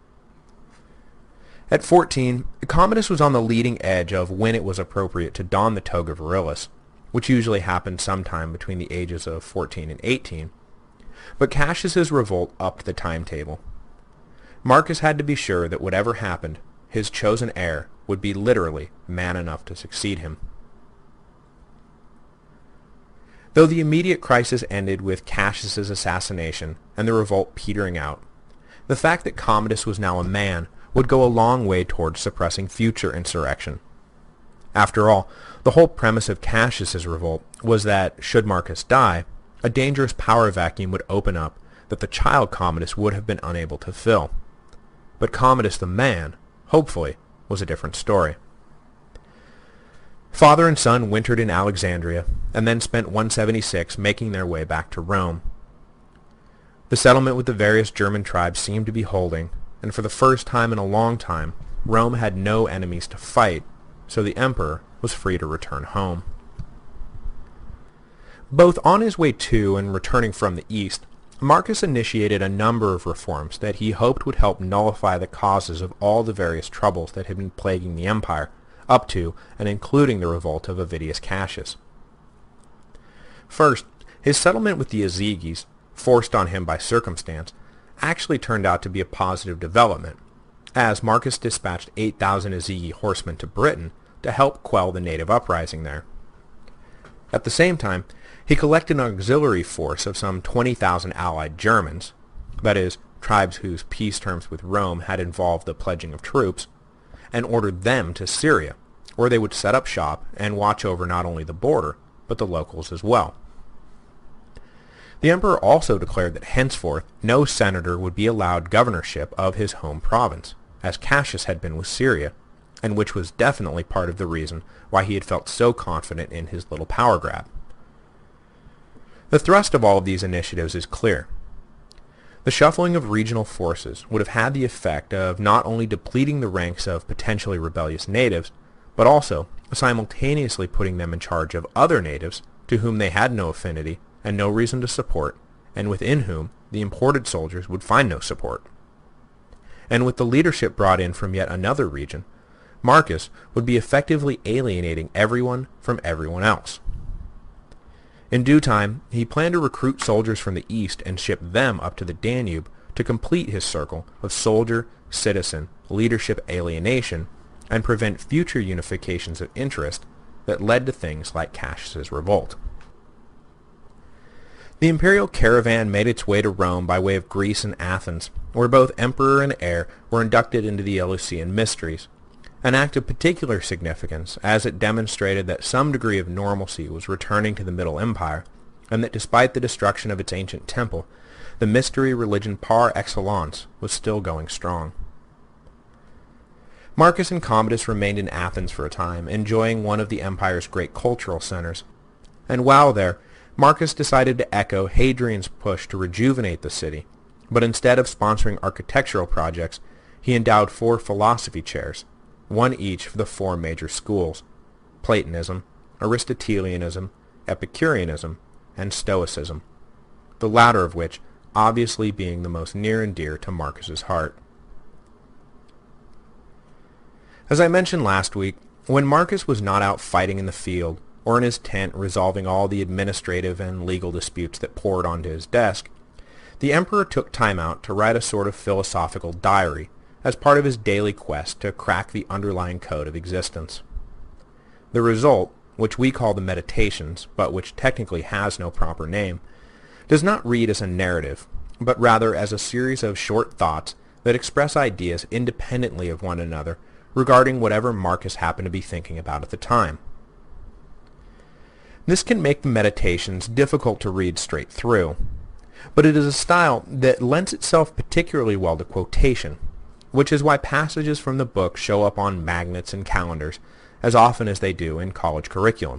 At 14, Commodus was on the leading edge of when it was appropriate to don the toga virilis, which usually happened sometime between the ages of 14 and 18, but Cassius's revolt upped the timetable. Marcus had to be sure that whatever happened, his chosen heir would be literally man enough to succeed him. Though the immediate crisis ended with Cassius's assassination and the revolt petering out, the fact that Commodus was now a man would go a long way towards suppressing future insurrection. After all, the whole premise of Cassius's revolt was that, should Marcus die, a dangerous power vacuum would open up that the child Commodus would have been unable to fill. But Commodus the man, hopefully, was a different story. Father and son wintered in Alexandria, and then spent 176 making their way back to Rome. The settlement with the various German tribes seemed to be holding, and for the first time in a long time, Rome had no enemies to fight, so the emperor was free to return home. Both on his way to and returning from the east, Marcus initiated a number of reforms that he hoped would help nullify the causes of all the various troubles that had been plaguing the empire, up to and including the revolt of Avidius Cassius. First, his settlement with the Azygis, forced on him by circumstance, actually turned out to be a positive development, as Marcus dispatched 8,000 Azygi horsemen to Britain to help quell the native uprising there. At the same time, he collected an auxiliary force of some 20,000 allied Germans, that is, tribes whose peace terms with Rome had involved the pledging of troops, and ordered them to Syria, where they would set up shop and watch over not only the border, but the locals as well. The emperor also declared that henceforth no senator would be allowed governorship of his home province, as Cassius had been with Syria, and which was definitely part of the reason why he had felt so confident in his little power grab. The thrust of all of these initiatives is clear. The shuffling of regional forces would have had the effect of not only depleting the ranks of potentially rebellious natives, but also simultaneously putting them in charge of other natives to whom they had no affinity and no reason to support, and within whom the imported soldiers would find no support. And with the leadership brought in from yet another region, Marcus would be effectively alienating everyone from everyone else. In due time, he planned to recruit soldiers from the east and ship them up to the Danube to complete his circle of soldier, citizen, leadership alienation and prevent future unifications of interest that led to things like Cassius's revolt. The imperial caravan made its way to Rome by way of Greece and Athens, where both emperor and heir were inducted into the Eleusinian Mysteries, an act of particular significance as it demonstrated that some degree of normalcy was returning to the Middle Empire, and that despite the destruction of its ancient temple, the mystery religion par excellence was still going strong. Marcus and Commodus remained in Athens for a time, enjoying one of the empire's great cultural centers, and while there, Marcus decided to echo Hadrian's push to rejuvenate the city, but instead of sponsoring architectural projects, he endowed 4 philosophy chairs, one each for the 4 major schools: Platonism, Aristotelianism, Epicureanism, and Stoicism, the latter of which obviously being the most near and dear to Marcus's heart. As I mentioned last week, when Marcus was not out fighting in the field or in his tent resolving all the administrative and legal disputes that poured onto his desk, the emperor took time out to write a sort of philosophical diary as part of his daily quest to crack the underlying code of existence. The result, which we call the Meditations, but which technically has no proper name, does not read as a narrative, but rather as a series of short thoughts that express ideas independently of one another regarding whatever Marcus happened to be thinking about at the time. This can make the Meditations difficult to read straight through, but it is a style that lends itself particularly well to quotation, which is why passages from the book show up on magnets and calendars as often as they do in college curriculum.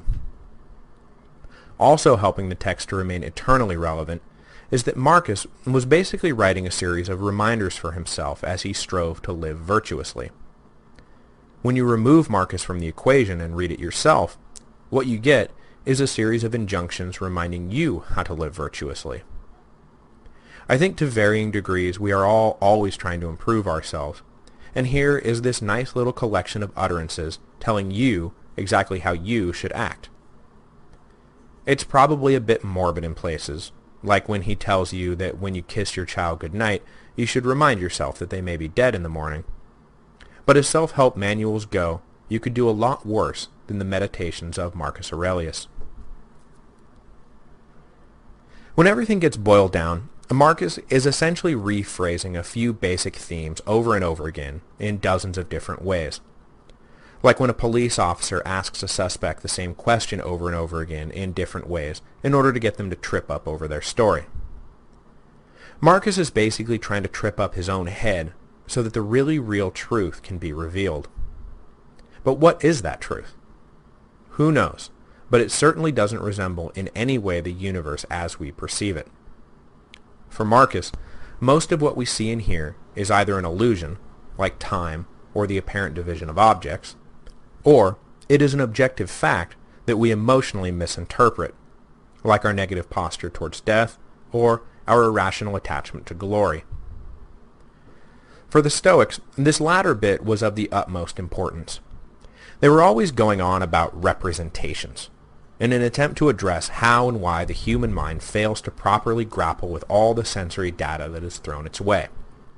Also helping the text to remain eternally relevant is that Marcus was basically writing a series of reminders for himself as he strove to live virtuously. When you remove Marcus from the equation and read it yourself, what you get is a series of injunctions reminding you how to live virtuously. I think to varying degrees we are all always trying to improve ourselves, and here is this nice little collection of utterances telling you exactly how you should act. It's probably a bit morbid in places, like when he tells you that when you kiss your child goodnight, you should remind yourself that they may be dead in the morning. But as self-help manuals go, you could do a lot worse than the Meditations of Marcus Aurelius. When everything gets boiled down, Marcus is essentially rephrasing a few basic themes over and over again in dozens of different ways. Like when a police officer asks a suspect the same question over and over again in different ways in order to get them to trip up over their story. Marcus is basically trying to trip up his own head so that the really real truth can be revealed. But what is that truth? Who knows, but it certainly doesn't resemble in any way the universe as we perceive it. For Marcus, most of what we see and hear is either an illusion, like time or the apparent division of objects, or it is an objective fact that we emotionally misinterpret, like our negative posture towards death or our irrational attachment to glory. For the Stoics, this latter bit was of the utmost importance. They were always going on about representations, in an attempt to address how and why the human mind fails to properly grapple with all the sensory data that is thrown its way.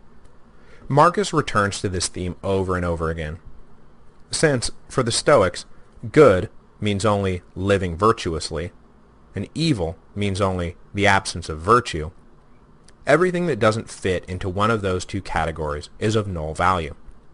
Marcus returns to this theme over and over again, since, for the Stoics, good means only living virtuously, and evil means only the absence of virtue. Everything that doesn't fit into one of those two categories is of null value.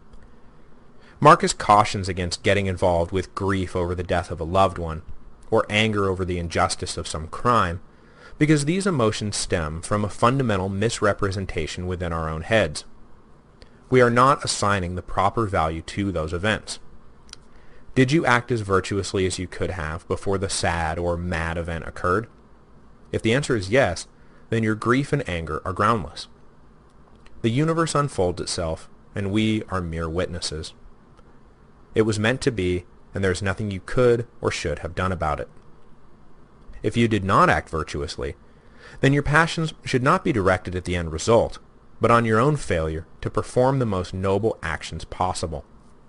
Marcus cautions against getting involved with grief over the death of a loved one, or anger over the injustice of some crime, because these emotions stem from a fundamental misrepresentation within our own heads. We are not assigning the proper value to those events. Did you act as virtuously as you could have before the sad or mad event occurred? If the answer is yes, then your grief and anger are groundless. The universe unfolds itself, and we are mere witnesses. It was meant to be, and there is nothing you could or should have done about it. If you did not act virtuously, then your passions should not be directed at the end result, but on your own failure to perform the most noble actions possible.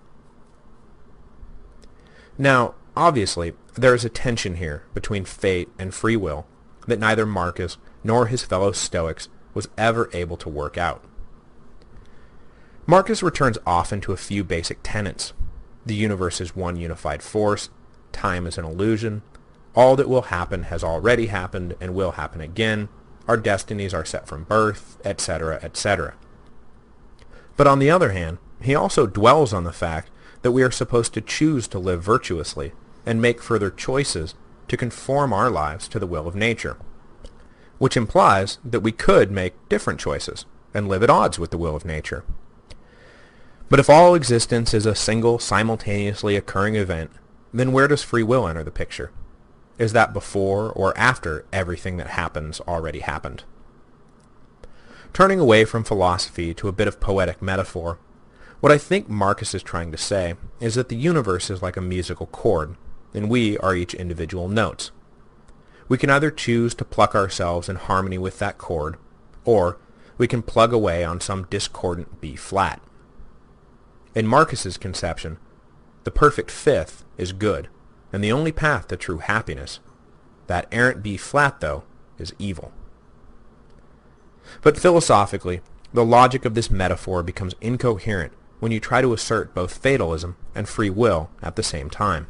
Now, obviously, there is a tension here between fate and free will that neither Marcus nor his fellow Stoics was ever able to work out. Marcus returns often to a few basic tenets. The universe is one unified force, time is an illusion, all that will happen has already happened and will happen again, our destinies are set from birth, etc., etc. But on the other hand, he also dwells on the fact that we are supposed to choose to live virtuously and make further choices to conform our lives to the will of nature, which implies that we could make different choices and live at odds with the will of nature. But if all existence is a single, simultaneously occurring event, then where does free will enter the picture? Is that before or after everything that happens already happened? Turning away from philosophy to a bit of poetic metaphor, what I think Marcus is trying to say is that the universe is like a musical chord, and we are each individual notes. We can either choose to pluck ourselves in harmony with that chord, or we can plug away on some discordant B flat. In Marcus's conception, the perfect fifth is good, and the only path to true happiness. That errant B flat, though, is evil. But philosophically, the logic of this metaphor becomes incoherent when you try to assert both fatalism and free will at the same time.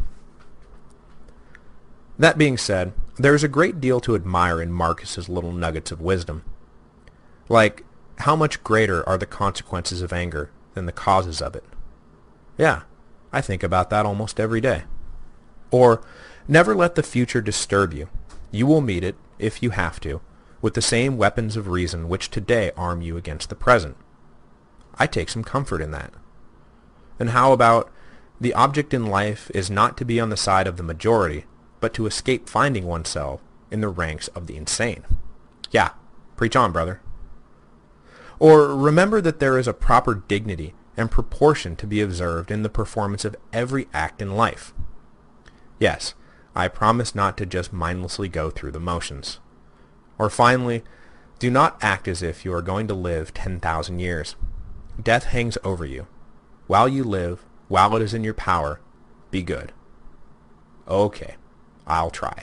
That being said, there is a great deal to admire in Marcus's little nuggets of wisdom. Like, how much greater are the consequences of anger than the causes of it? Yeah, I think about that almost every day. Or, never let the future disturb you. You will meet it, if you have to, with the same weapons of reason which today arm you against the present. I take some comfort in that. And how about, the object in life is not to be on the side of the majority, but to escape finding oneself in the ranks of the insane? Yeah, preach on, brother. Or remember that there is a proper dignity and proportion to be observed in the performance of every act in life. Yes, I promise not to just mindlessly go through the motions. Or finally, do not act as if you are going to live 10,000 years. Death hangs over you. While you live, while it is in your power, be good. Okay, I'll try.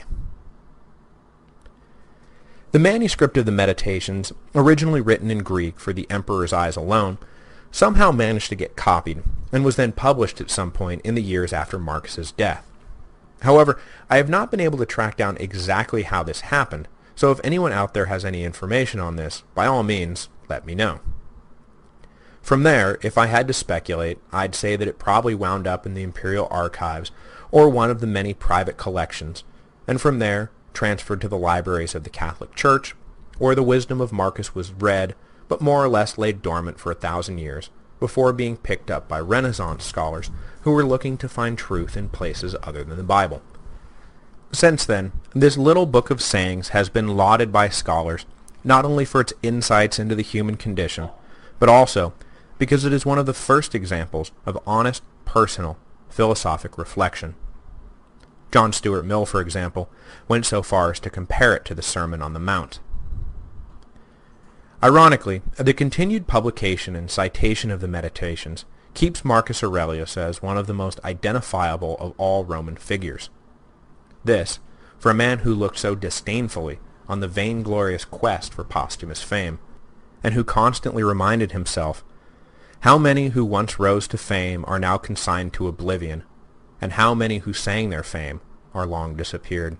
The manuscript of the Meditations, originally written in Greek for the emperor's eyes alone, somehow managed to get copied and was then published at some point in the years after Marcus's death. However, I have not been able to track down exactly how this happened, so if anyone out there has any information on this, by all means, let me know. From there, if I had to speculate, I'd say that it probably wound up in the Imperial Archives or one of the many private collections, and from there transferred to the libraries of the Catholic Church, where the wisdom of Marcus was read, but more or less laid dormant for 1,000 years, before being picked up by Renaissance scholars who were looking to find truth in places other than the Bible. Since then, this little book of sayings has been lauded by scholars not only for its insights into the human condition, but also because it is one of the first examples of honest, personal, philosophic reflection. John Stuart Mill, for example, went so far as to compare it to the Sermon on the Mount. Ironically, the continued publication and citation of the Meditations keeps Marcus Aurelius as one of the most identifiable of all Roman figures. This, for a man who looked so disdainfully on the vainglorious quest for posthumous fame, and who constantly reminded himself, how many who once rose to fame are now consigned to oblivion, and how many who sang their fame are long disappeared.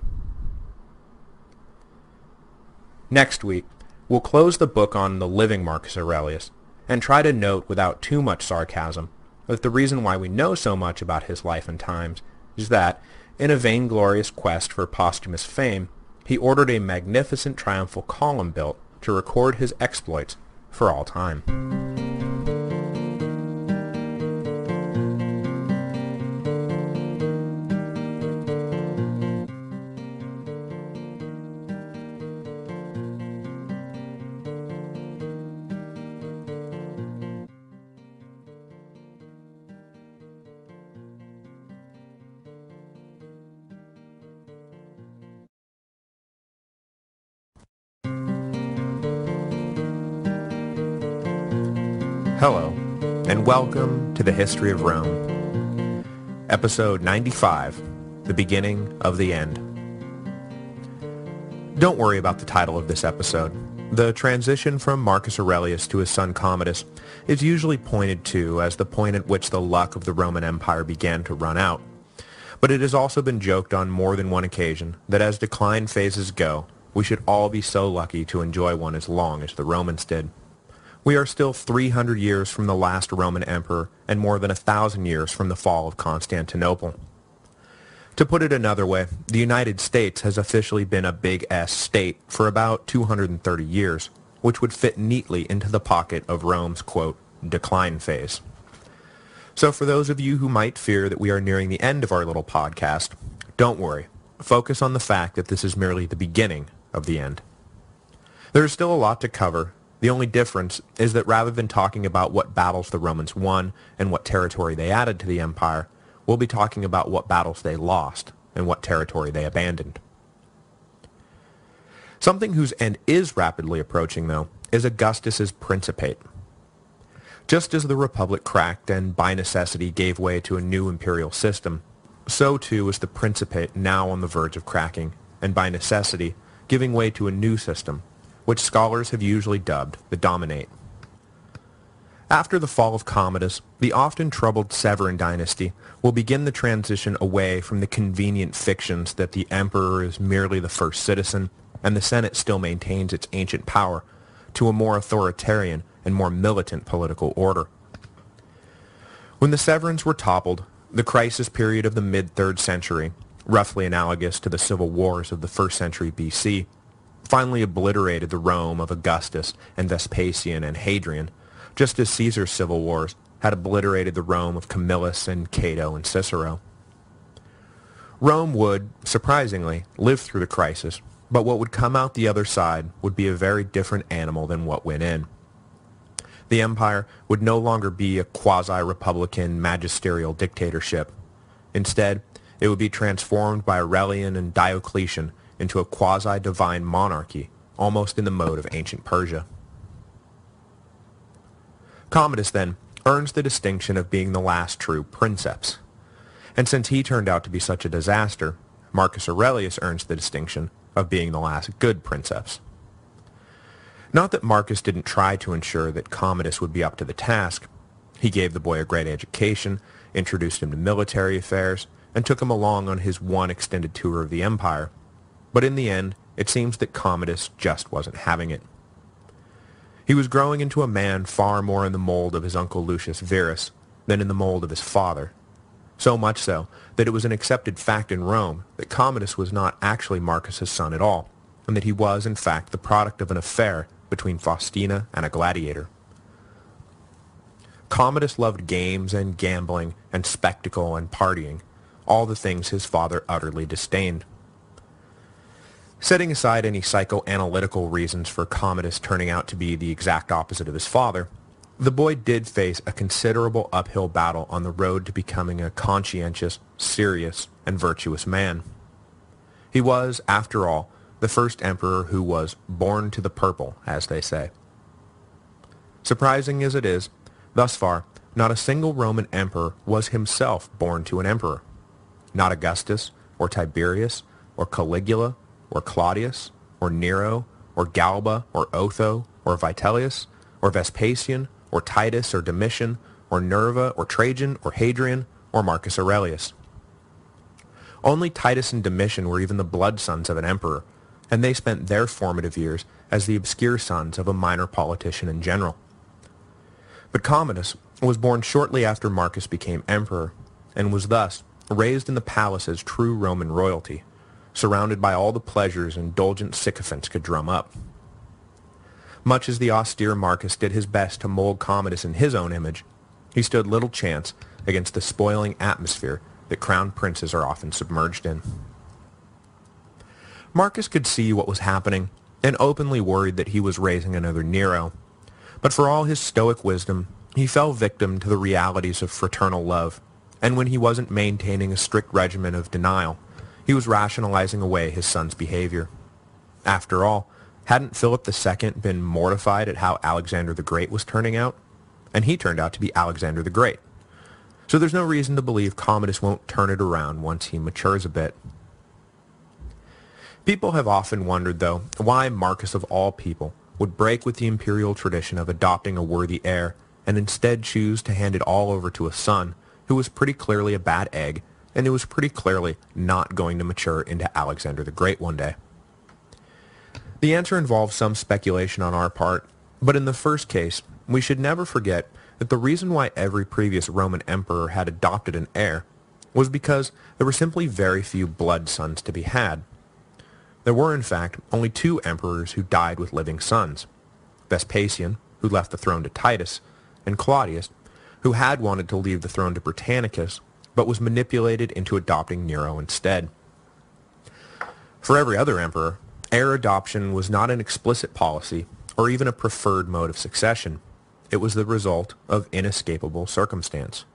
Next week, we'll close the book on the living Marcus Aurelius, and try to note without too much sarcasm that the reason why we know so much about his life and times is that, in a vainglorious quest for posthumous fame, he ordered a magnificent triumphal column built to record his exploits for all time. Hello, and welcome to the History of Rome, Episode 95, The Beginning of the End. Don't worry about the title of this episode. The transition from Marcus Aurelius to his son Commodus is usually pointed to as the point at which the luck of the Roman Empire began to run out. But it has also been joked on more than one occasion that as decline phases go, we should all be so lucky to enjoy one as long as the Romans did. We are still 300 years from the last Roman emperor and more than 1,000 years from the fall of Constantinople. To put it another way, the United States has officially been a big S state for about 230 years, which would fit neatly into the pocket of Rome's, quote, decline phase. So for those of you who might fear that we are nearing the end of our little podcast, don't worry. Focus on the fact that this is merely the beginning of the end. There is still a lot to cover. The only difference is that rather than talking about what battles the Romans won and what territory they added to the empire, we'll be talking about what battles they lost and what territory they abandoned. Something whose end is rapidly approaching, though, is Augustus's Principate. Just as the Republic cracked and by necessity gave way to a new imperial system, so too is the Principate now on the verge of cracking, and by necessity giving way to a new system, which scholars have usually dubbed the Dominate. After the fall of Commodus, the often troubled Severan dynasty will begin the transition away from the convenient fictions that the emperor is merely the first citizen and the Senate still maintains its ancient power, to a more authoritarian and more militant political order. When the Severans were toppled, the crisis period of the mid-3rd century, roughly analogous to the civil wars of the 1st century BC, finally obliterated the Rome of Augustus and Vespasian and Hadrian, just as Caesar's civil wars had obliterated the Rome of Camillus and Cato and Cicero. Rome would, surprisingly, live through the crisis, but what would come out the other side would be a very different animal than what went in. The empire would no longer be a quasi-republican magisterial dictatorship. Instead, it would be transformed by Aurelian and Diocletian into a quasi-divine monarchy, almost in the mode of ancient Persia. Commodus, then, earns the distinction of being the last true princeps. And since he turned out to be such a disaster, Marcus Aurelius earns the distinction of being the last good princeps. Not that Marcus didn't try to ensure that Commodus would be up to the task. He gave the boy a great education, introduced him to military affairs, and took him along on his one extended tour of the empire. But in the end, it seems that Commodus just wasn't having it. He was growing into a man far more in the mold of his uncle Lucius Verus than in the mold of his father. So much so that it was an accepted fact in Rome that Commodus was not actually Marcus's son at all, and that he was, in fact, the product of an affair between Faustina and a gladiator. Commodus loved games and gambling and spectacle and partying, all the things his father utterly disdained. Setting aside any psychoanalytical reasons for Commodus turning out to be the exact opposite of his father, the boy did face a considerable uphill battle on the road to becoming a conscientious, serious, and virtuous man. He was, after all, the first emperor who was born to the purple, as they say. Surprising as it is, thus far, not a single Roman emperor was himself born to an emperor. Not Augustus, or Tiberius, or Caligula, or Claudius, or Nero, or Galba, or Otho, or Vitellius, or Vespasian, or Titus, or Domitian, or Nerva, or Trajan, or Hadrian, or Marcus Aurelius. Only Titus and Domitian were even the blood sons of an emperor, and they spent their formative years as the obscure sons of a minor politician and general. But Commodus was born shortly after Marcus became emperor, and was thus raised in the palace as true Roman royalty, surrounded by all the pleasures indulgent sycophants could drum up. Much as the austere Marcus did his best to mold Commodus in his own image, he stood little chance against the spoiling atmosphere that crowned princes are often submerged in. Marcus could see what was happening and openly worried that he was raising another Nero, but for all his stoic wisdom, he fell victim to the realities of fraternal love, and when he wasn't maintaining a strict regimen of denial, he was rationalizing away his son's behavior. After all, hadn't Philip II been mortified at how Alexander the Great was turning out? And he turned out to be Alexander the Great. So there's no reason to believe Commodus won't turn it around once he matures a bit. People have often wondered, though, why Marcus of all people would break with the imperial tradition of adopting a worthy heir and instead choose to hand it all over to a son who was pretty clearly a bad egg and who was pretty clearly not going to mature into Alexander the Great one day. The answer involves some speculation on our part, but in the first case, we should never forget that the reason why every previous Roman emperor had adopted an heir was because there were simply very few blood sons to be had. There were, in fact, only 2 emperors who died with living sons: Vespasian, who left the throne to Titus, and Claudius, who had wanted to leave the throne to Britannicus, but was manipulated into adopting Nero instead. For every other emperor, heir adoption was not an explicit policy or even a preferred mode of succession. It was the result of inescapable circumstance.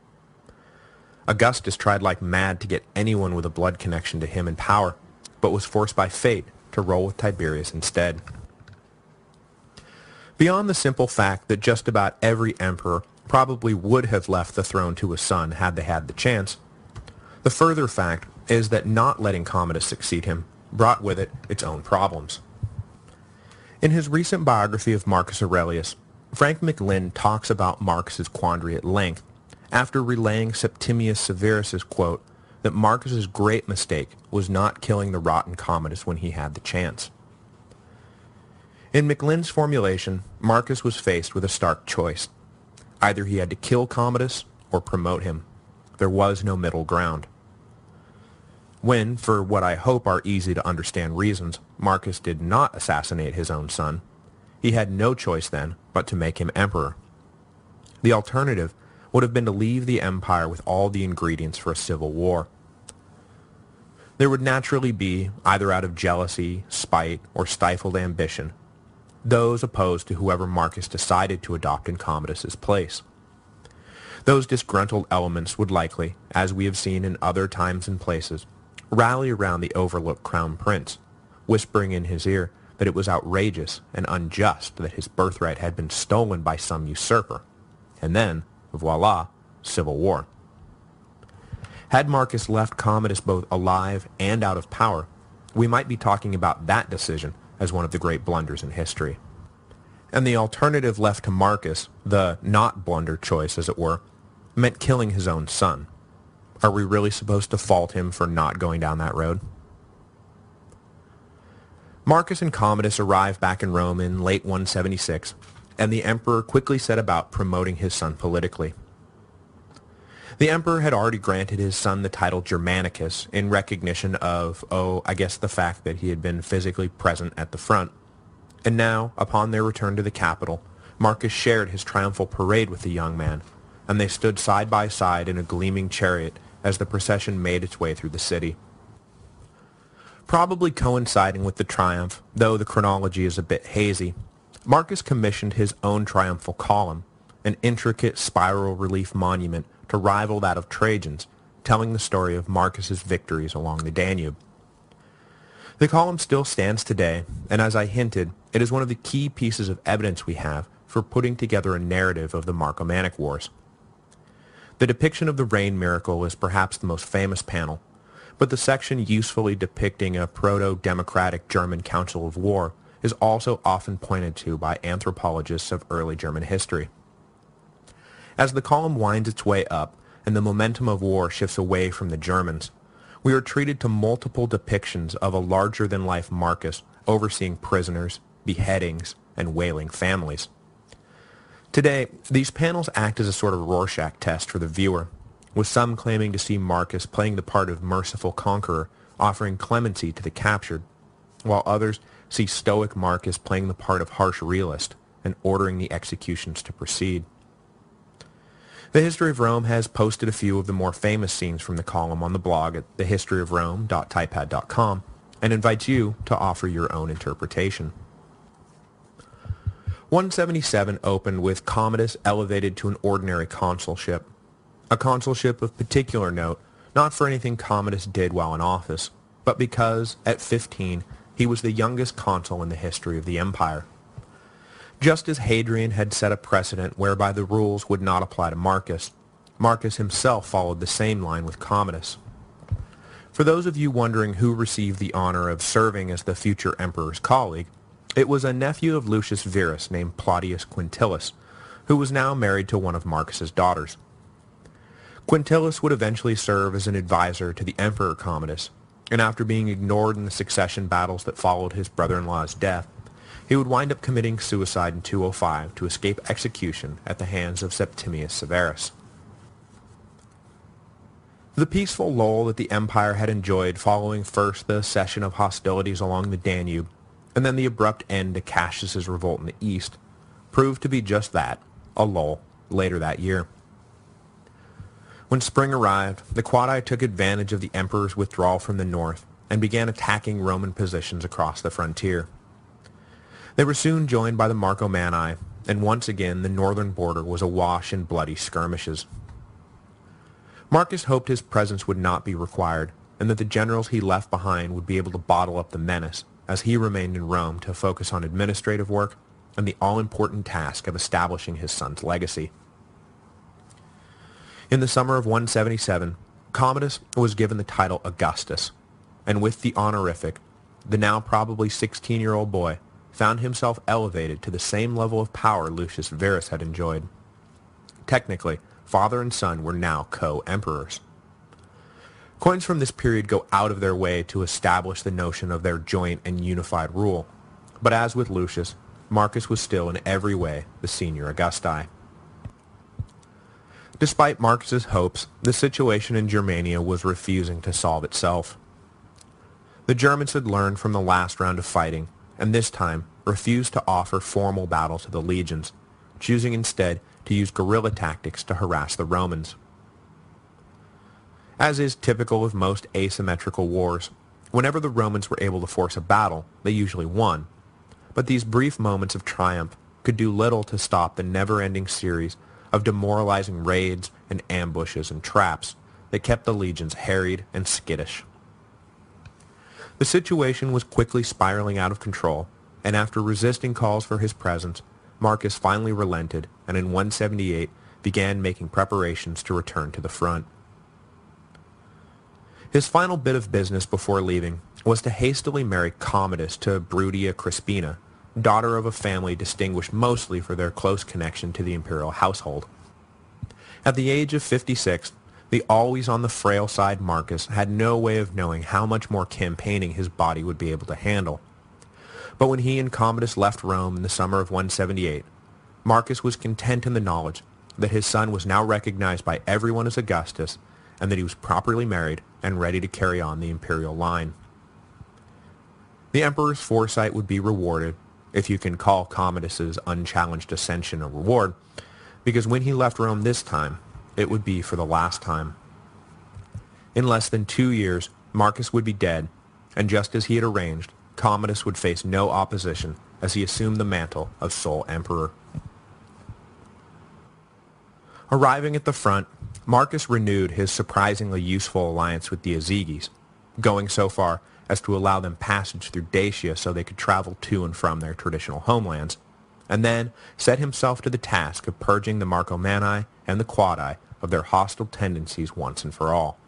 Augustus tried like mad to get anyone with a blood connection to him in power, but was forced by fate to roll with Tiberius instead. Beyond the simple fact that just about every emperor probably would have left the throne to his son had they had the chance, the further fact is that not letting Commodus succeed him brought with it its own problems. In his recent biography of Marcus Aurelius, Frank McLynn talks about Marcus's quandary at length after relaying Septimius Severus's quote that Marcus's great mistake was not killing the rotten Commodus when he had the chance. In McLynn's formulation, Marcus was faced with a stark choice. Either he had to kill Commodus or promote him. There was no middle ground. When, for what I hope are easy to understand reasons, Marcus did not assassinate his own son, he had no choice then but to make him emperor. The alternative would have been to leave the empire with all the ingredients for a civil war. There would naturally be, either out of jealousy, spite, or stifled ambition, those opposed to whoever Marcus decided to adopt in Commodus's place. Those disgruntled elements would likely, as we have seen in other times and places, rally around the overlooked crown prince, whispering in his ear that it was outrageous and unjust that his birthright had been stolen by some usurper, and then, voila, civil war. Had Marcus left Commodus both alive and out of power, we might be talking about that decision as one of the great blunders in history. And the alternative left to Marcus, the not blunder choice as it were, meant killing his own son. Are we really supposed to fault him for not going down that road? Marcus and Commodus arrived back in Rome in late 176, and the emperor quickly set about promoting his son politically. The emperor had already granted his son the title Germanicus in recognition of, the fact that he had been physically present at the front. And now, upon their return to the capital, Marcus shared his triumphal parade with the young man, and they stood side by side in a gleaming chariot as the procession made its way through the city. Probably coinciding with the triumph, though the chronology is a bit hazy, Marcus commissioned his own triumphal column, an intricate spiral relief monument to rival that of Trajan's, telling the story of Marcus's victories along the Danube. The column still stands today, and as I hinted, it is one of the key pieces of evidence we have for putting together a narrative of the Marcomannic Wars. The depiction of the rain miracle is perhaps the most famous panel, but the section usefully depicting a proto-democratic German council of war is also often pointed to by anthropologists of early German history. As the column winds its way up and the momentum of war shifts away from the Germans, we are treated to multiple depictions of a larger-than-life Marcus overseeing prisoners, beheadings, and wailing families. Today, these panels act as a sort of Rorschach test for the viewer, with some claiming to see Marcus playing the part of merciful conqueror, offering clemency to the captured, while others see stoic Marcus playing the part of harsh realist and ordering the executions to proceed. The History of Rome has posted a few of the more famous scenes from the column on the blog at thehistoryofrome.typepad.com and invites you to offer your own interpretation. 177 opened with Commodus elevated to an ordinary consulship, a consulship of particular note, not for anything Commodus did while in office, but because, at 15, he was the youngest consul in the history of the empire. Just as Hadrian had set a precedent whereby the rules would not apply to Marcus, Marcus himself followed the same line with Commodus. For those of you wondering who received the honor of serving as the future emperor's colleague, it was a nephew of Lucius Verus named Plautius Quintillus, who was now married to one of Marcus's daughters. Quintillus would eventually serve as an advisor to the Emperor Commodus, and after being ignored in the succession battles that followed his brother-in-law's death, he would wind up committing suicide in 205 to escape execution at the hands of Septimius Severus. The peaceful lull that the empire had enjoyed following first the cessation of hostilities along the Danube, and then the abrupt end to Cassius's revolt in the east, proved to be just that, a lull, later that year. When spring arrived, the Quadi took advantage of the emperor's withdrawal from the north and began attacking Roman positions across the frontier. They were soon joined by the Marcomanni, and once again the northern border was awash in bloody skirmishes. Marcus hoped his presence would not be required, and that the generals he left behind would be able to bottle up the menace, as he remained in Rome to focus on administrative work and the all-important task of establishing his son's legacy. In the summer of 177, Commodus was given the title Augustus, and with the honorific, the now probably 16-year-old boy found himself elevated to the same level of power Lucius Verus had enjoyed. Technically, father and son were now co-emperors. Coins from this period go out of their way to establish the notion of their joint and unified rule, but as with Lucius, Marcus was still in every way the senior Augusti. Despite Marcus's hopes, the situation in Germania was refusing to solve itself. The Germans had learned from the last round of fighting, and this time refused to offer formal battle to the legions, choosing instead to use guerrilla tactics to harass the Romans. As is typical of most asymmetrical wars, whenever the Romans were able to force a battle, they usually won. But these brief moments of triumph could do little to stop the never-ending series of demoralizing raids and ambushes and traps that kept the legions harried and skittish. The situation was quickly spiraling out of control, and after resisting calls for his presence, Marcus finally relented and in 178 began making preparations to return to the front. His final bit of business before leaving was to hastily marry Commodus to Brutia Crispina, daughter of a family distinguished mostly for their close connection to the imperial household. At the age of 56, the always on the frail side Marcus had no way of knowing how much more campaigning his body would be able to handle. But when he and Commodus left Rome in the summer of 178, Marcus was content in the knowledge that his son was now recognized by everyone as Augustus, and that he was properly married and ready to carry on the imperial line. The emperor's foresight would be rewarded, if you can call Commodus's unchallenged ascension a reward, because when he left Rome this time, it would be for the last time. In less than 2 years, Marcus would be dead, and just as he had arranged, Commodus would face no opposition as he assumed the mantle of sole emperor. Arriving at the front, Marcus renewed his surprisingly useful alliance with the Ozyges, going so far as to allow them passage through Dacia so they could travel to and from their traditional homelands, and then set himself to the task of purging the Marcomanni and the Quadi of their hostile tendencies once and for all.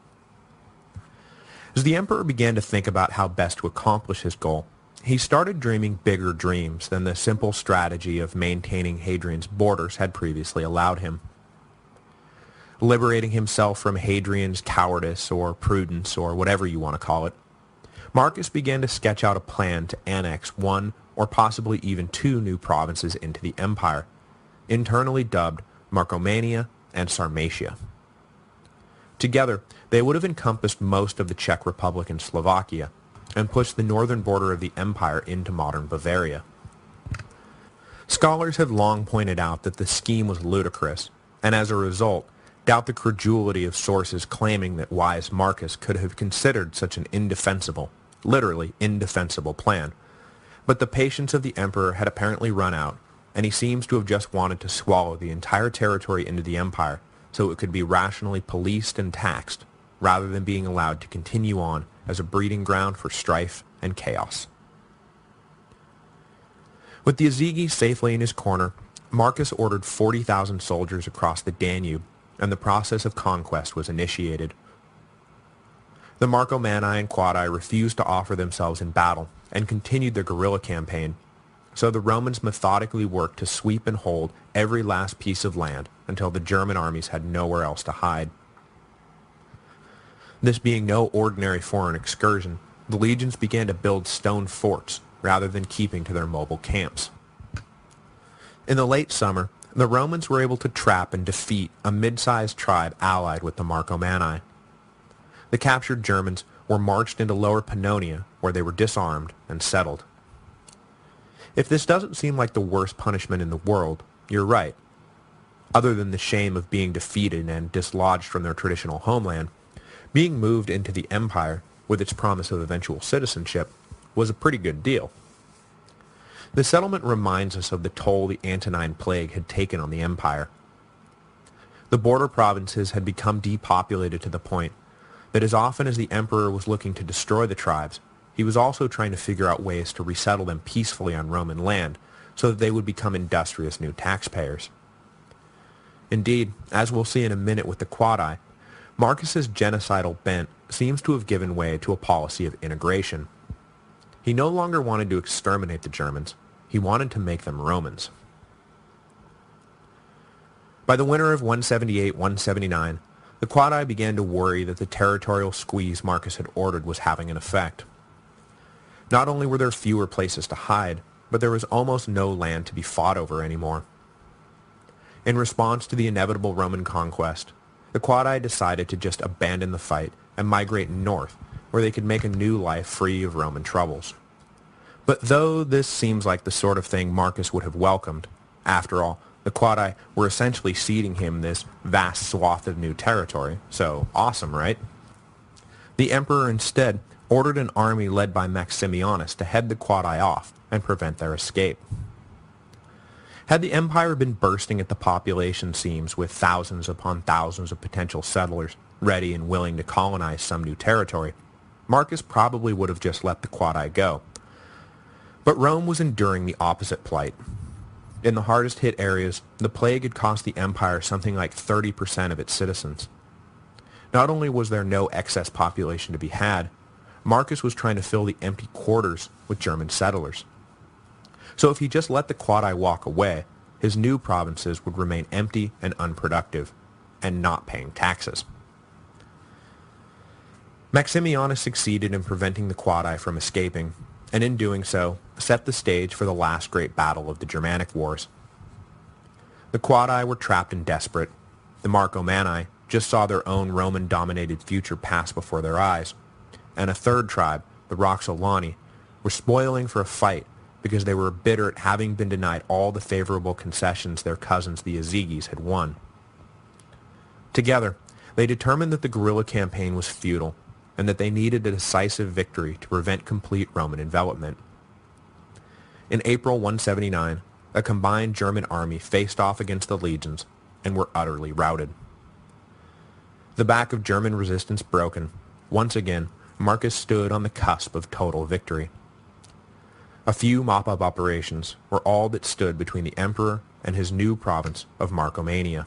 As the emperor began to think about how best to accomplish his goal, he started dreaming bigger dreams than the simple strategy of maintaining Hadrian's borders had previously allowed him. Liberating himself from Hadrian's cowardice or prudence or whatever you want to call it, Marcus began to sketch out a plan to annex one or possibly even two new provinces into the empire, internally dubbed Marcomania and Sarmatia. Together, they would have encompassed most of the Czech Republic and Slovakia, and pushed the northern border of the empire into modern Bavaria. Scholars have long pointed out that the scheme was ludicrous, and as a result, doubt the credulity of sources claiming that wise Marcus could have considered such an indefensible, literally indefensible plan. But the patience of the emperor had apparently run out, and he seems to have just wanted to swallow the entire territory into the empire so it could be rationally policed and taxed, rather than being allowed to continue on as a breeding ground for strife and chaos. With the Ozyges safely in his corner, Marcus ordered 40,000 soldiers across the Danube, and the process of conquest was initiated. The Marcomanni and Quadi refused to offer themselves in battle and continued their guerrilla campaign, so the Romans methodically worked to sweep and hold every last piece of land until the German armies had nowhere else to hide. This being no ordinary foreign excursion, the legions began to build stone forts rather than keeping to their mobile camps. In the late summer, the Romans were able to trap and defeat a mid-sized tribe allied with the Marcomanni. The captured Germans were marched into Lower Pannonia, where they were disarmed and settled. If this doesn't seem like the worst punishment in the world, you're right. Other than the shame of being defeated and dislodged from their traditional homeland, being moved into the empire, with its promise of eventual citizenship, was a pretty good deal. The settlement reminds us of the toll the Antonine Plague had taken on the empire. The border provinces had become depopulated to the point that as often as the emperor was looking to destroy the tribes, he was also trying to figure out ways to resettle them peacefully on Roman land so that they would become industrious new taxpayers. Indeed, as we'll see in a minute with the Quadi, Marcus's genocidal bent seems to have given way to a policy of integration. He no longer wanted to exterminate the Germans, he wanted to make them Romans. By the winter of 178-179, the Quadi began to worry that the territorial squeeze Marcus had ordered was having an effect. Not only were there fewer places to hide, but there was almost no land to be fought over anymore. In response to the inevitable Roman conquest, the Quadi decided to just abandon the fight and migrate north, where they could make a new life free of Roman troubles. But though this seems like the sort of thing Marcus would have welcomed, after all, the Quadi were essentially ceding him this vast swath of new territory, so awesome, right? The emperor instead ordered an army led by Maximianus to head the Quadi off and prevent their escape. Had the empire been bursting at the population seams with thousands upon thousands of potential settlers ready and willing to colonize some new territory, Marcus probably would have just let the Quadi go. But Rome was enduring the opposite plight. In the hardest hit areas, the plague had cost the empire something like 30% of its citizens. Not only was there no excess population to be had, Marcus was trying to fill the empty quarters with German settlers. So if he just let the Quadi walk away, his new provinces would remain empty and unproductive, and not paying taxes. Maximianus succeeded in preventing the Quadi from escaping, and in doing so, set the stage for the last great battle of the Germanic Wars. The Quadi were trapped and desperate. The Marcomanni just saw their own Roman-dominated future pass before their eyes, and a third tribe, the Roxolani, were spoiling for a fight because they were bitter at having been denied all the favorable concessions their cousins the Azygis had won. Together, they determined that the guerrilla campaign was futile, and that they needed a decisive victory to prevent complete Roman envelopment. In April 179, a combined German army faced off against the legions and were utterly routed. The back of German resistance broken, once again, Marcus stood on the cusp of total victory. A few mop-up operations were all that stood between the emperor and his new province of Marcomania.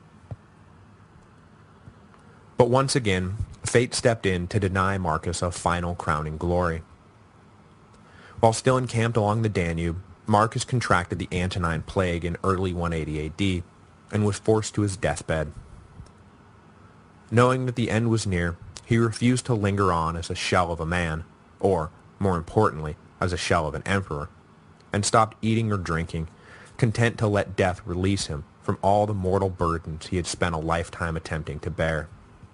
But once again, fate stepped in to deny Marcus a final crowning glory. While still encamped along the Danube, Marcus contracted the Antonine Plague in early 180 AD and was forced to his deathbed. Knowing that the end was near, he refused to linger on as a shell of a man, or, more importantly, as a shell of an emperor, and stopped eating or drinking, content to let death release him from all the mortal burdens he had spent a lifetime attempting to bear.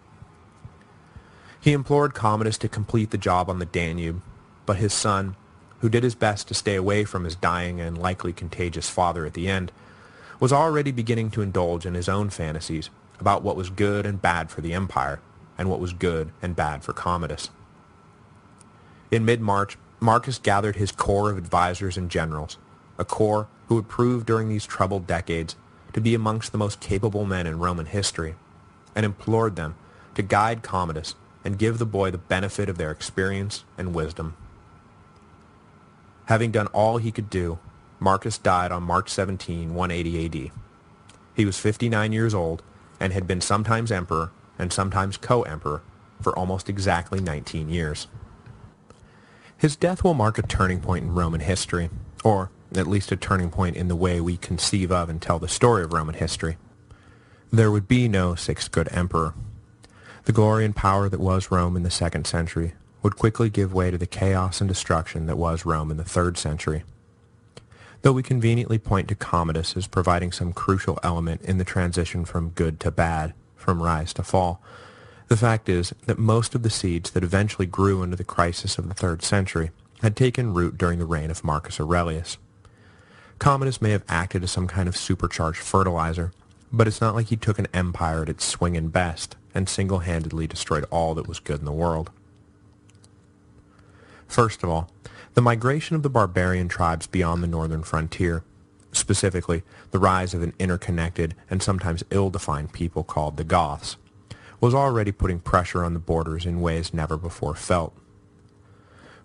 He implored Commodus to complete the job on the Danube, but his son, who did his best to stay away from his dying and likely contagious father at the end, was already beginning to indulge in his own fantasies about what was good and bad for the empire, and what was good and bad for Commodus. In mid-March, Marcus gathered his corps of advisors and generals, a corps who would prove during these troubled decades to be amongst the most capable men in Roman history, and implored them to guide Commodus and give the boy the benefit of their experience and wisdom. Having done all he could do, Marcus died on March 17, 180 AD. He was 59 years old and had been sometimes emperor and sometimes co-emperor for almost exactly 19 years. His death will mark a turning point in Roman history, or at least a turning point in the way we conceive of and tell the story of Roman history. There would be no sixth good emperor. The glory and power that was Rome in the 2nd century would quickly give way to the chaos and destruction that was Rome in the 3rd century. Though we conveniently point to Commodus as providing some crucial element in the transition from good to bad, from rise to fall, the fact is that most of the seeds that eventually grew into the crisis of the 3rd century had taken root during the reign of Marcus Aurelius. Commodus may have acted as some kind of supercharged fertilizer, but it's not like he took an empire at its swinging best and single-handedly destroyed all that was good in the world. First of all, the migration of the barbarian tribes beyond the northern frontier, specifically the rise of an interconnected and sometimes ill-defined people called the Goths, was already putting pressure on the borders in ways never before felt.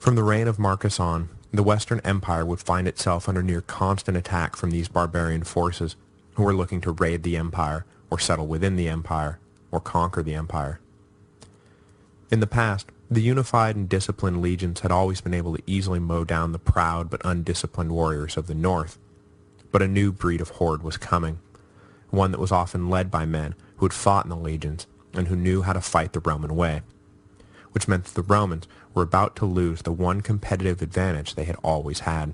From the reign of Marcus on, the Western Empire would find itself under near constant attack from these barbarian forces who were looking to raid the empire, or settle within the empire, or conquer the empire. In the past, the unified and disciplined legions had always been able to easily mow down the proud but undisciplined warriors of the north. But a new breed of horde was coming, one that was often led by men who had fought in the legions and who knew how to fight the Roman way, which meant that the Romans were about to lose the one competitive advantage they had always had.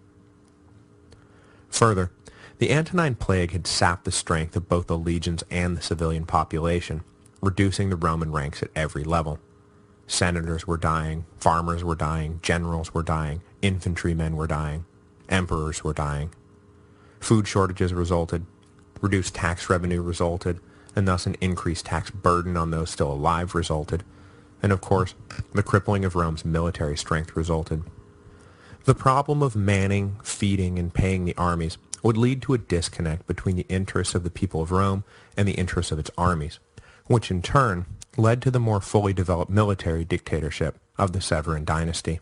Further, the Antonine Plague had sapped the strength of both the legions and the civilian population, reducing the Roman ranks at every level. Senators were dying, farmers were dying, generals were dying, infantrymen were dying, emperors were dying. Food shortages resulted, reduced tax revenue resulted, and thus an increased tax burden on those still alive resulted, and of course, the crippling of Rome's military strength resulted. The problem of manning, feeding, and paying the armies would lead to a disconnect between the interests of the people of Rome and the interests of its armies, which in turn led to the more fully developed military dictatorship of the Severan dynasty.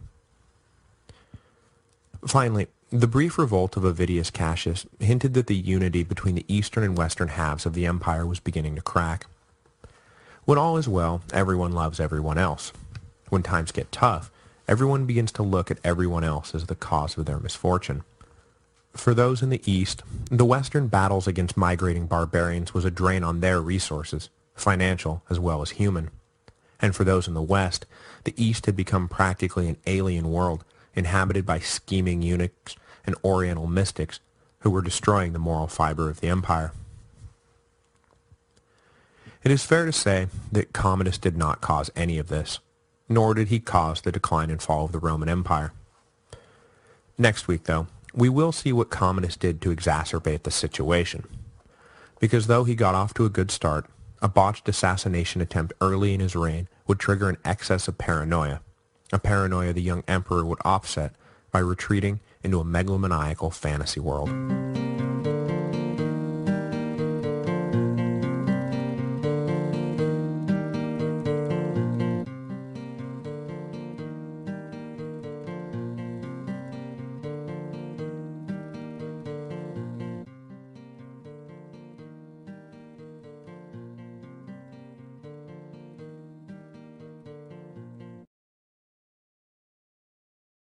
Finally, the brief revolt of Avidius Cassius hinted that the unity between the eastern and western halves of the empire was beginning to crack. When all is well, everyone loves everyone else. When times get tough, everyone begins to look at everyone else as the cause of their misfortune. For those in the east, the western battles against migrating barbarians was a drain on their resources, financial as well as human. And for those in the west, the east had become practically an alien world, inhabited by scheming eunuchs and oriental mystics who were destroying the moral fiber of the empire. It is fair to say that Commodus did not cause any of this, nor did he cause the decline and fall of the Roman Empire. Next week, though, we will see what Commodus did to exacerbate the situation. Because though he got off to a good start, a botched assassination attempt early in his reign would trigger an excess of paranoia, a paranoia the young emperor would offset by retreating into a megalomaniacal fantasy world.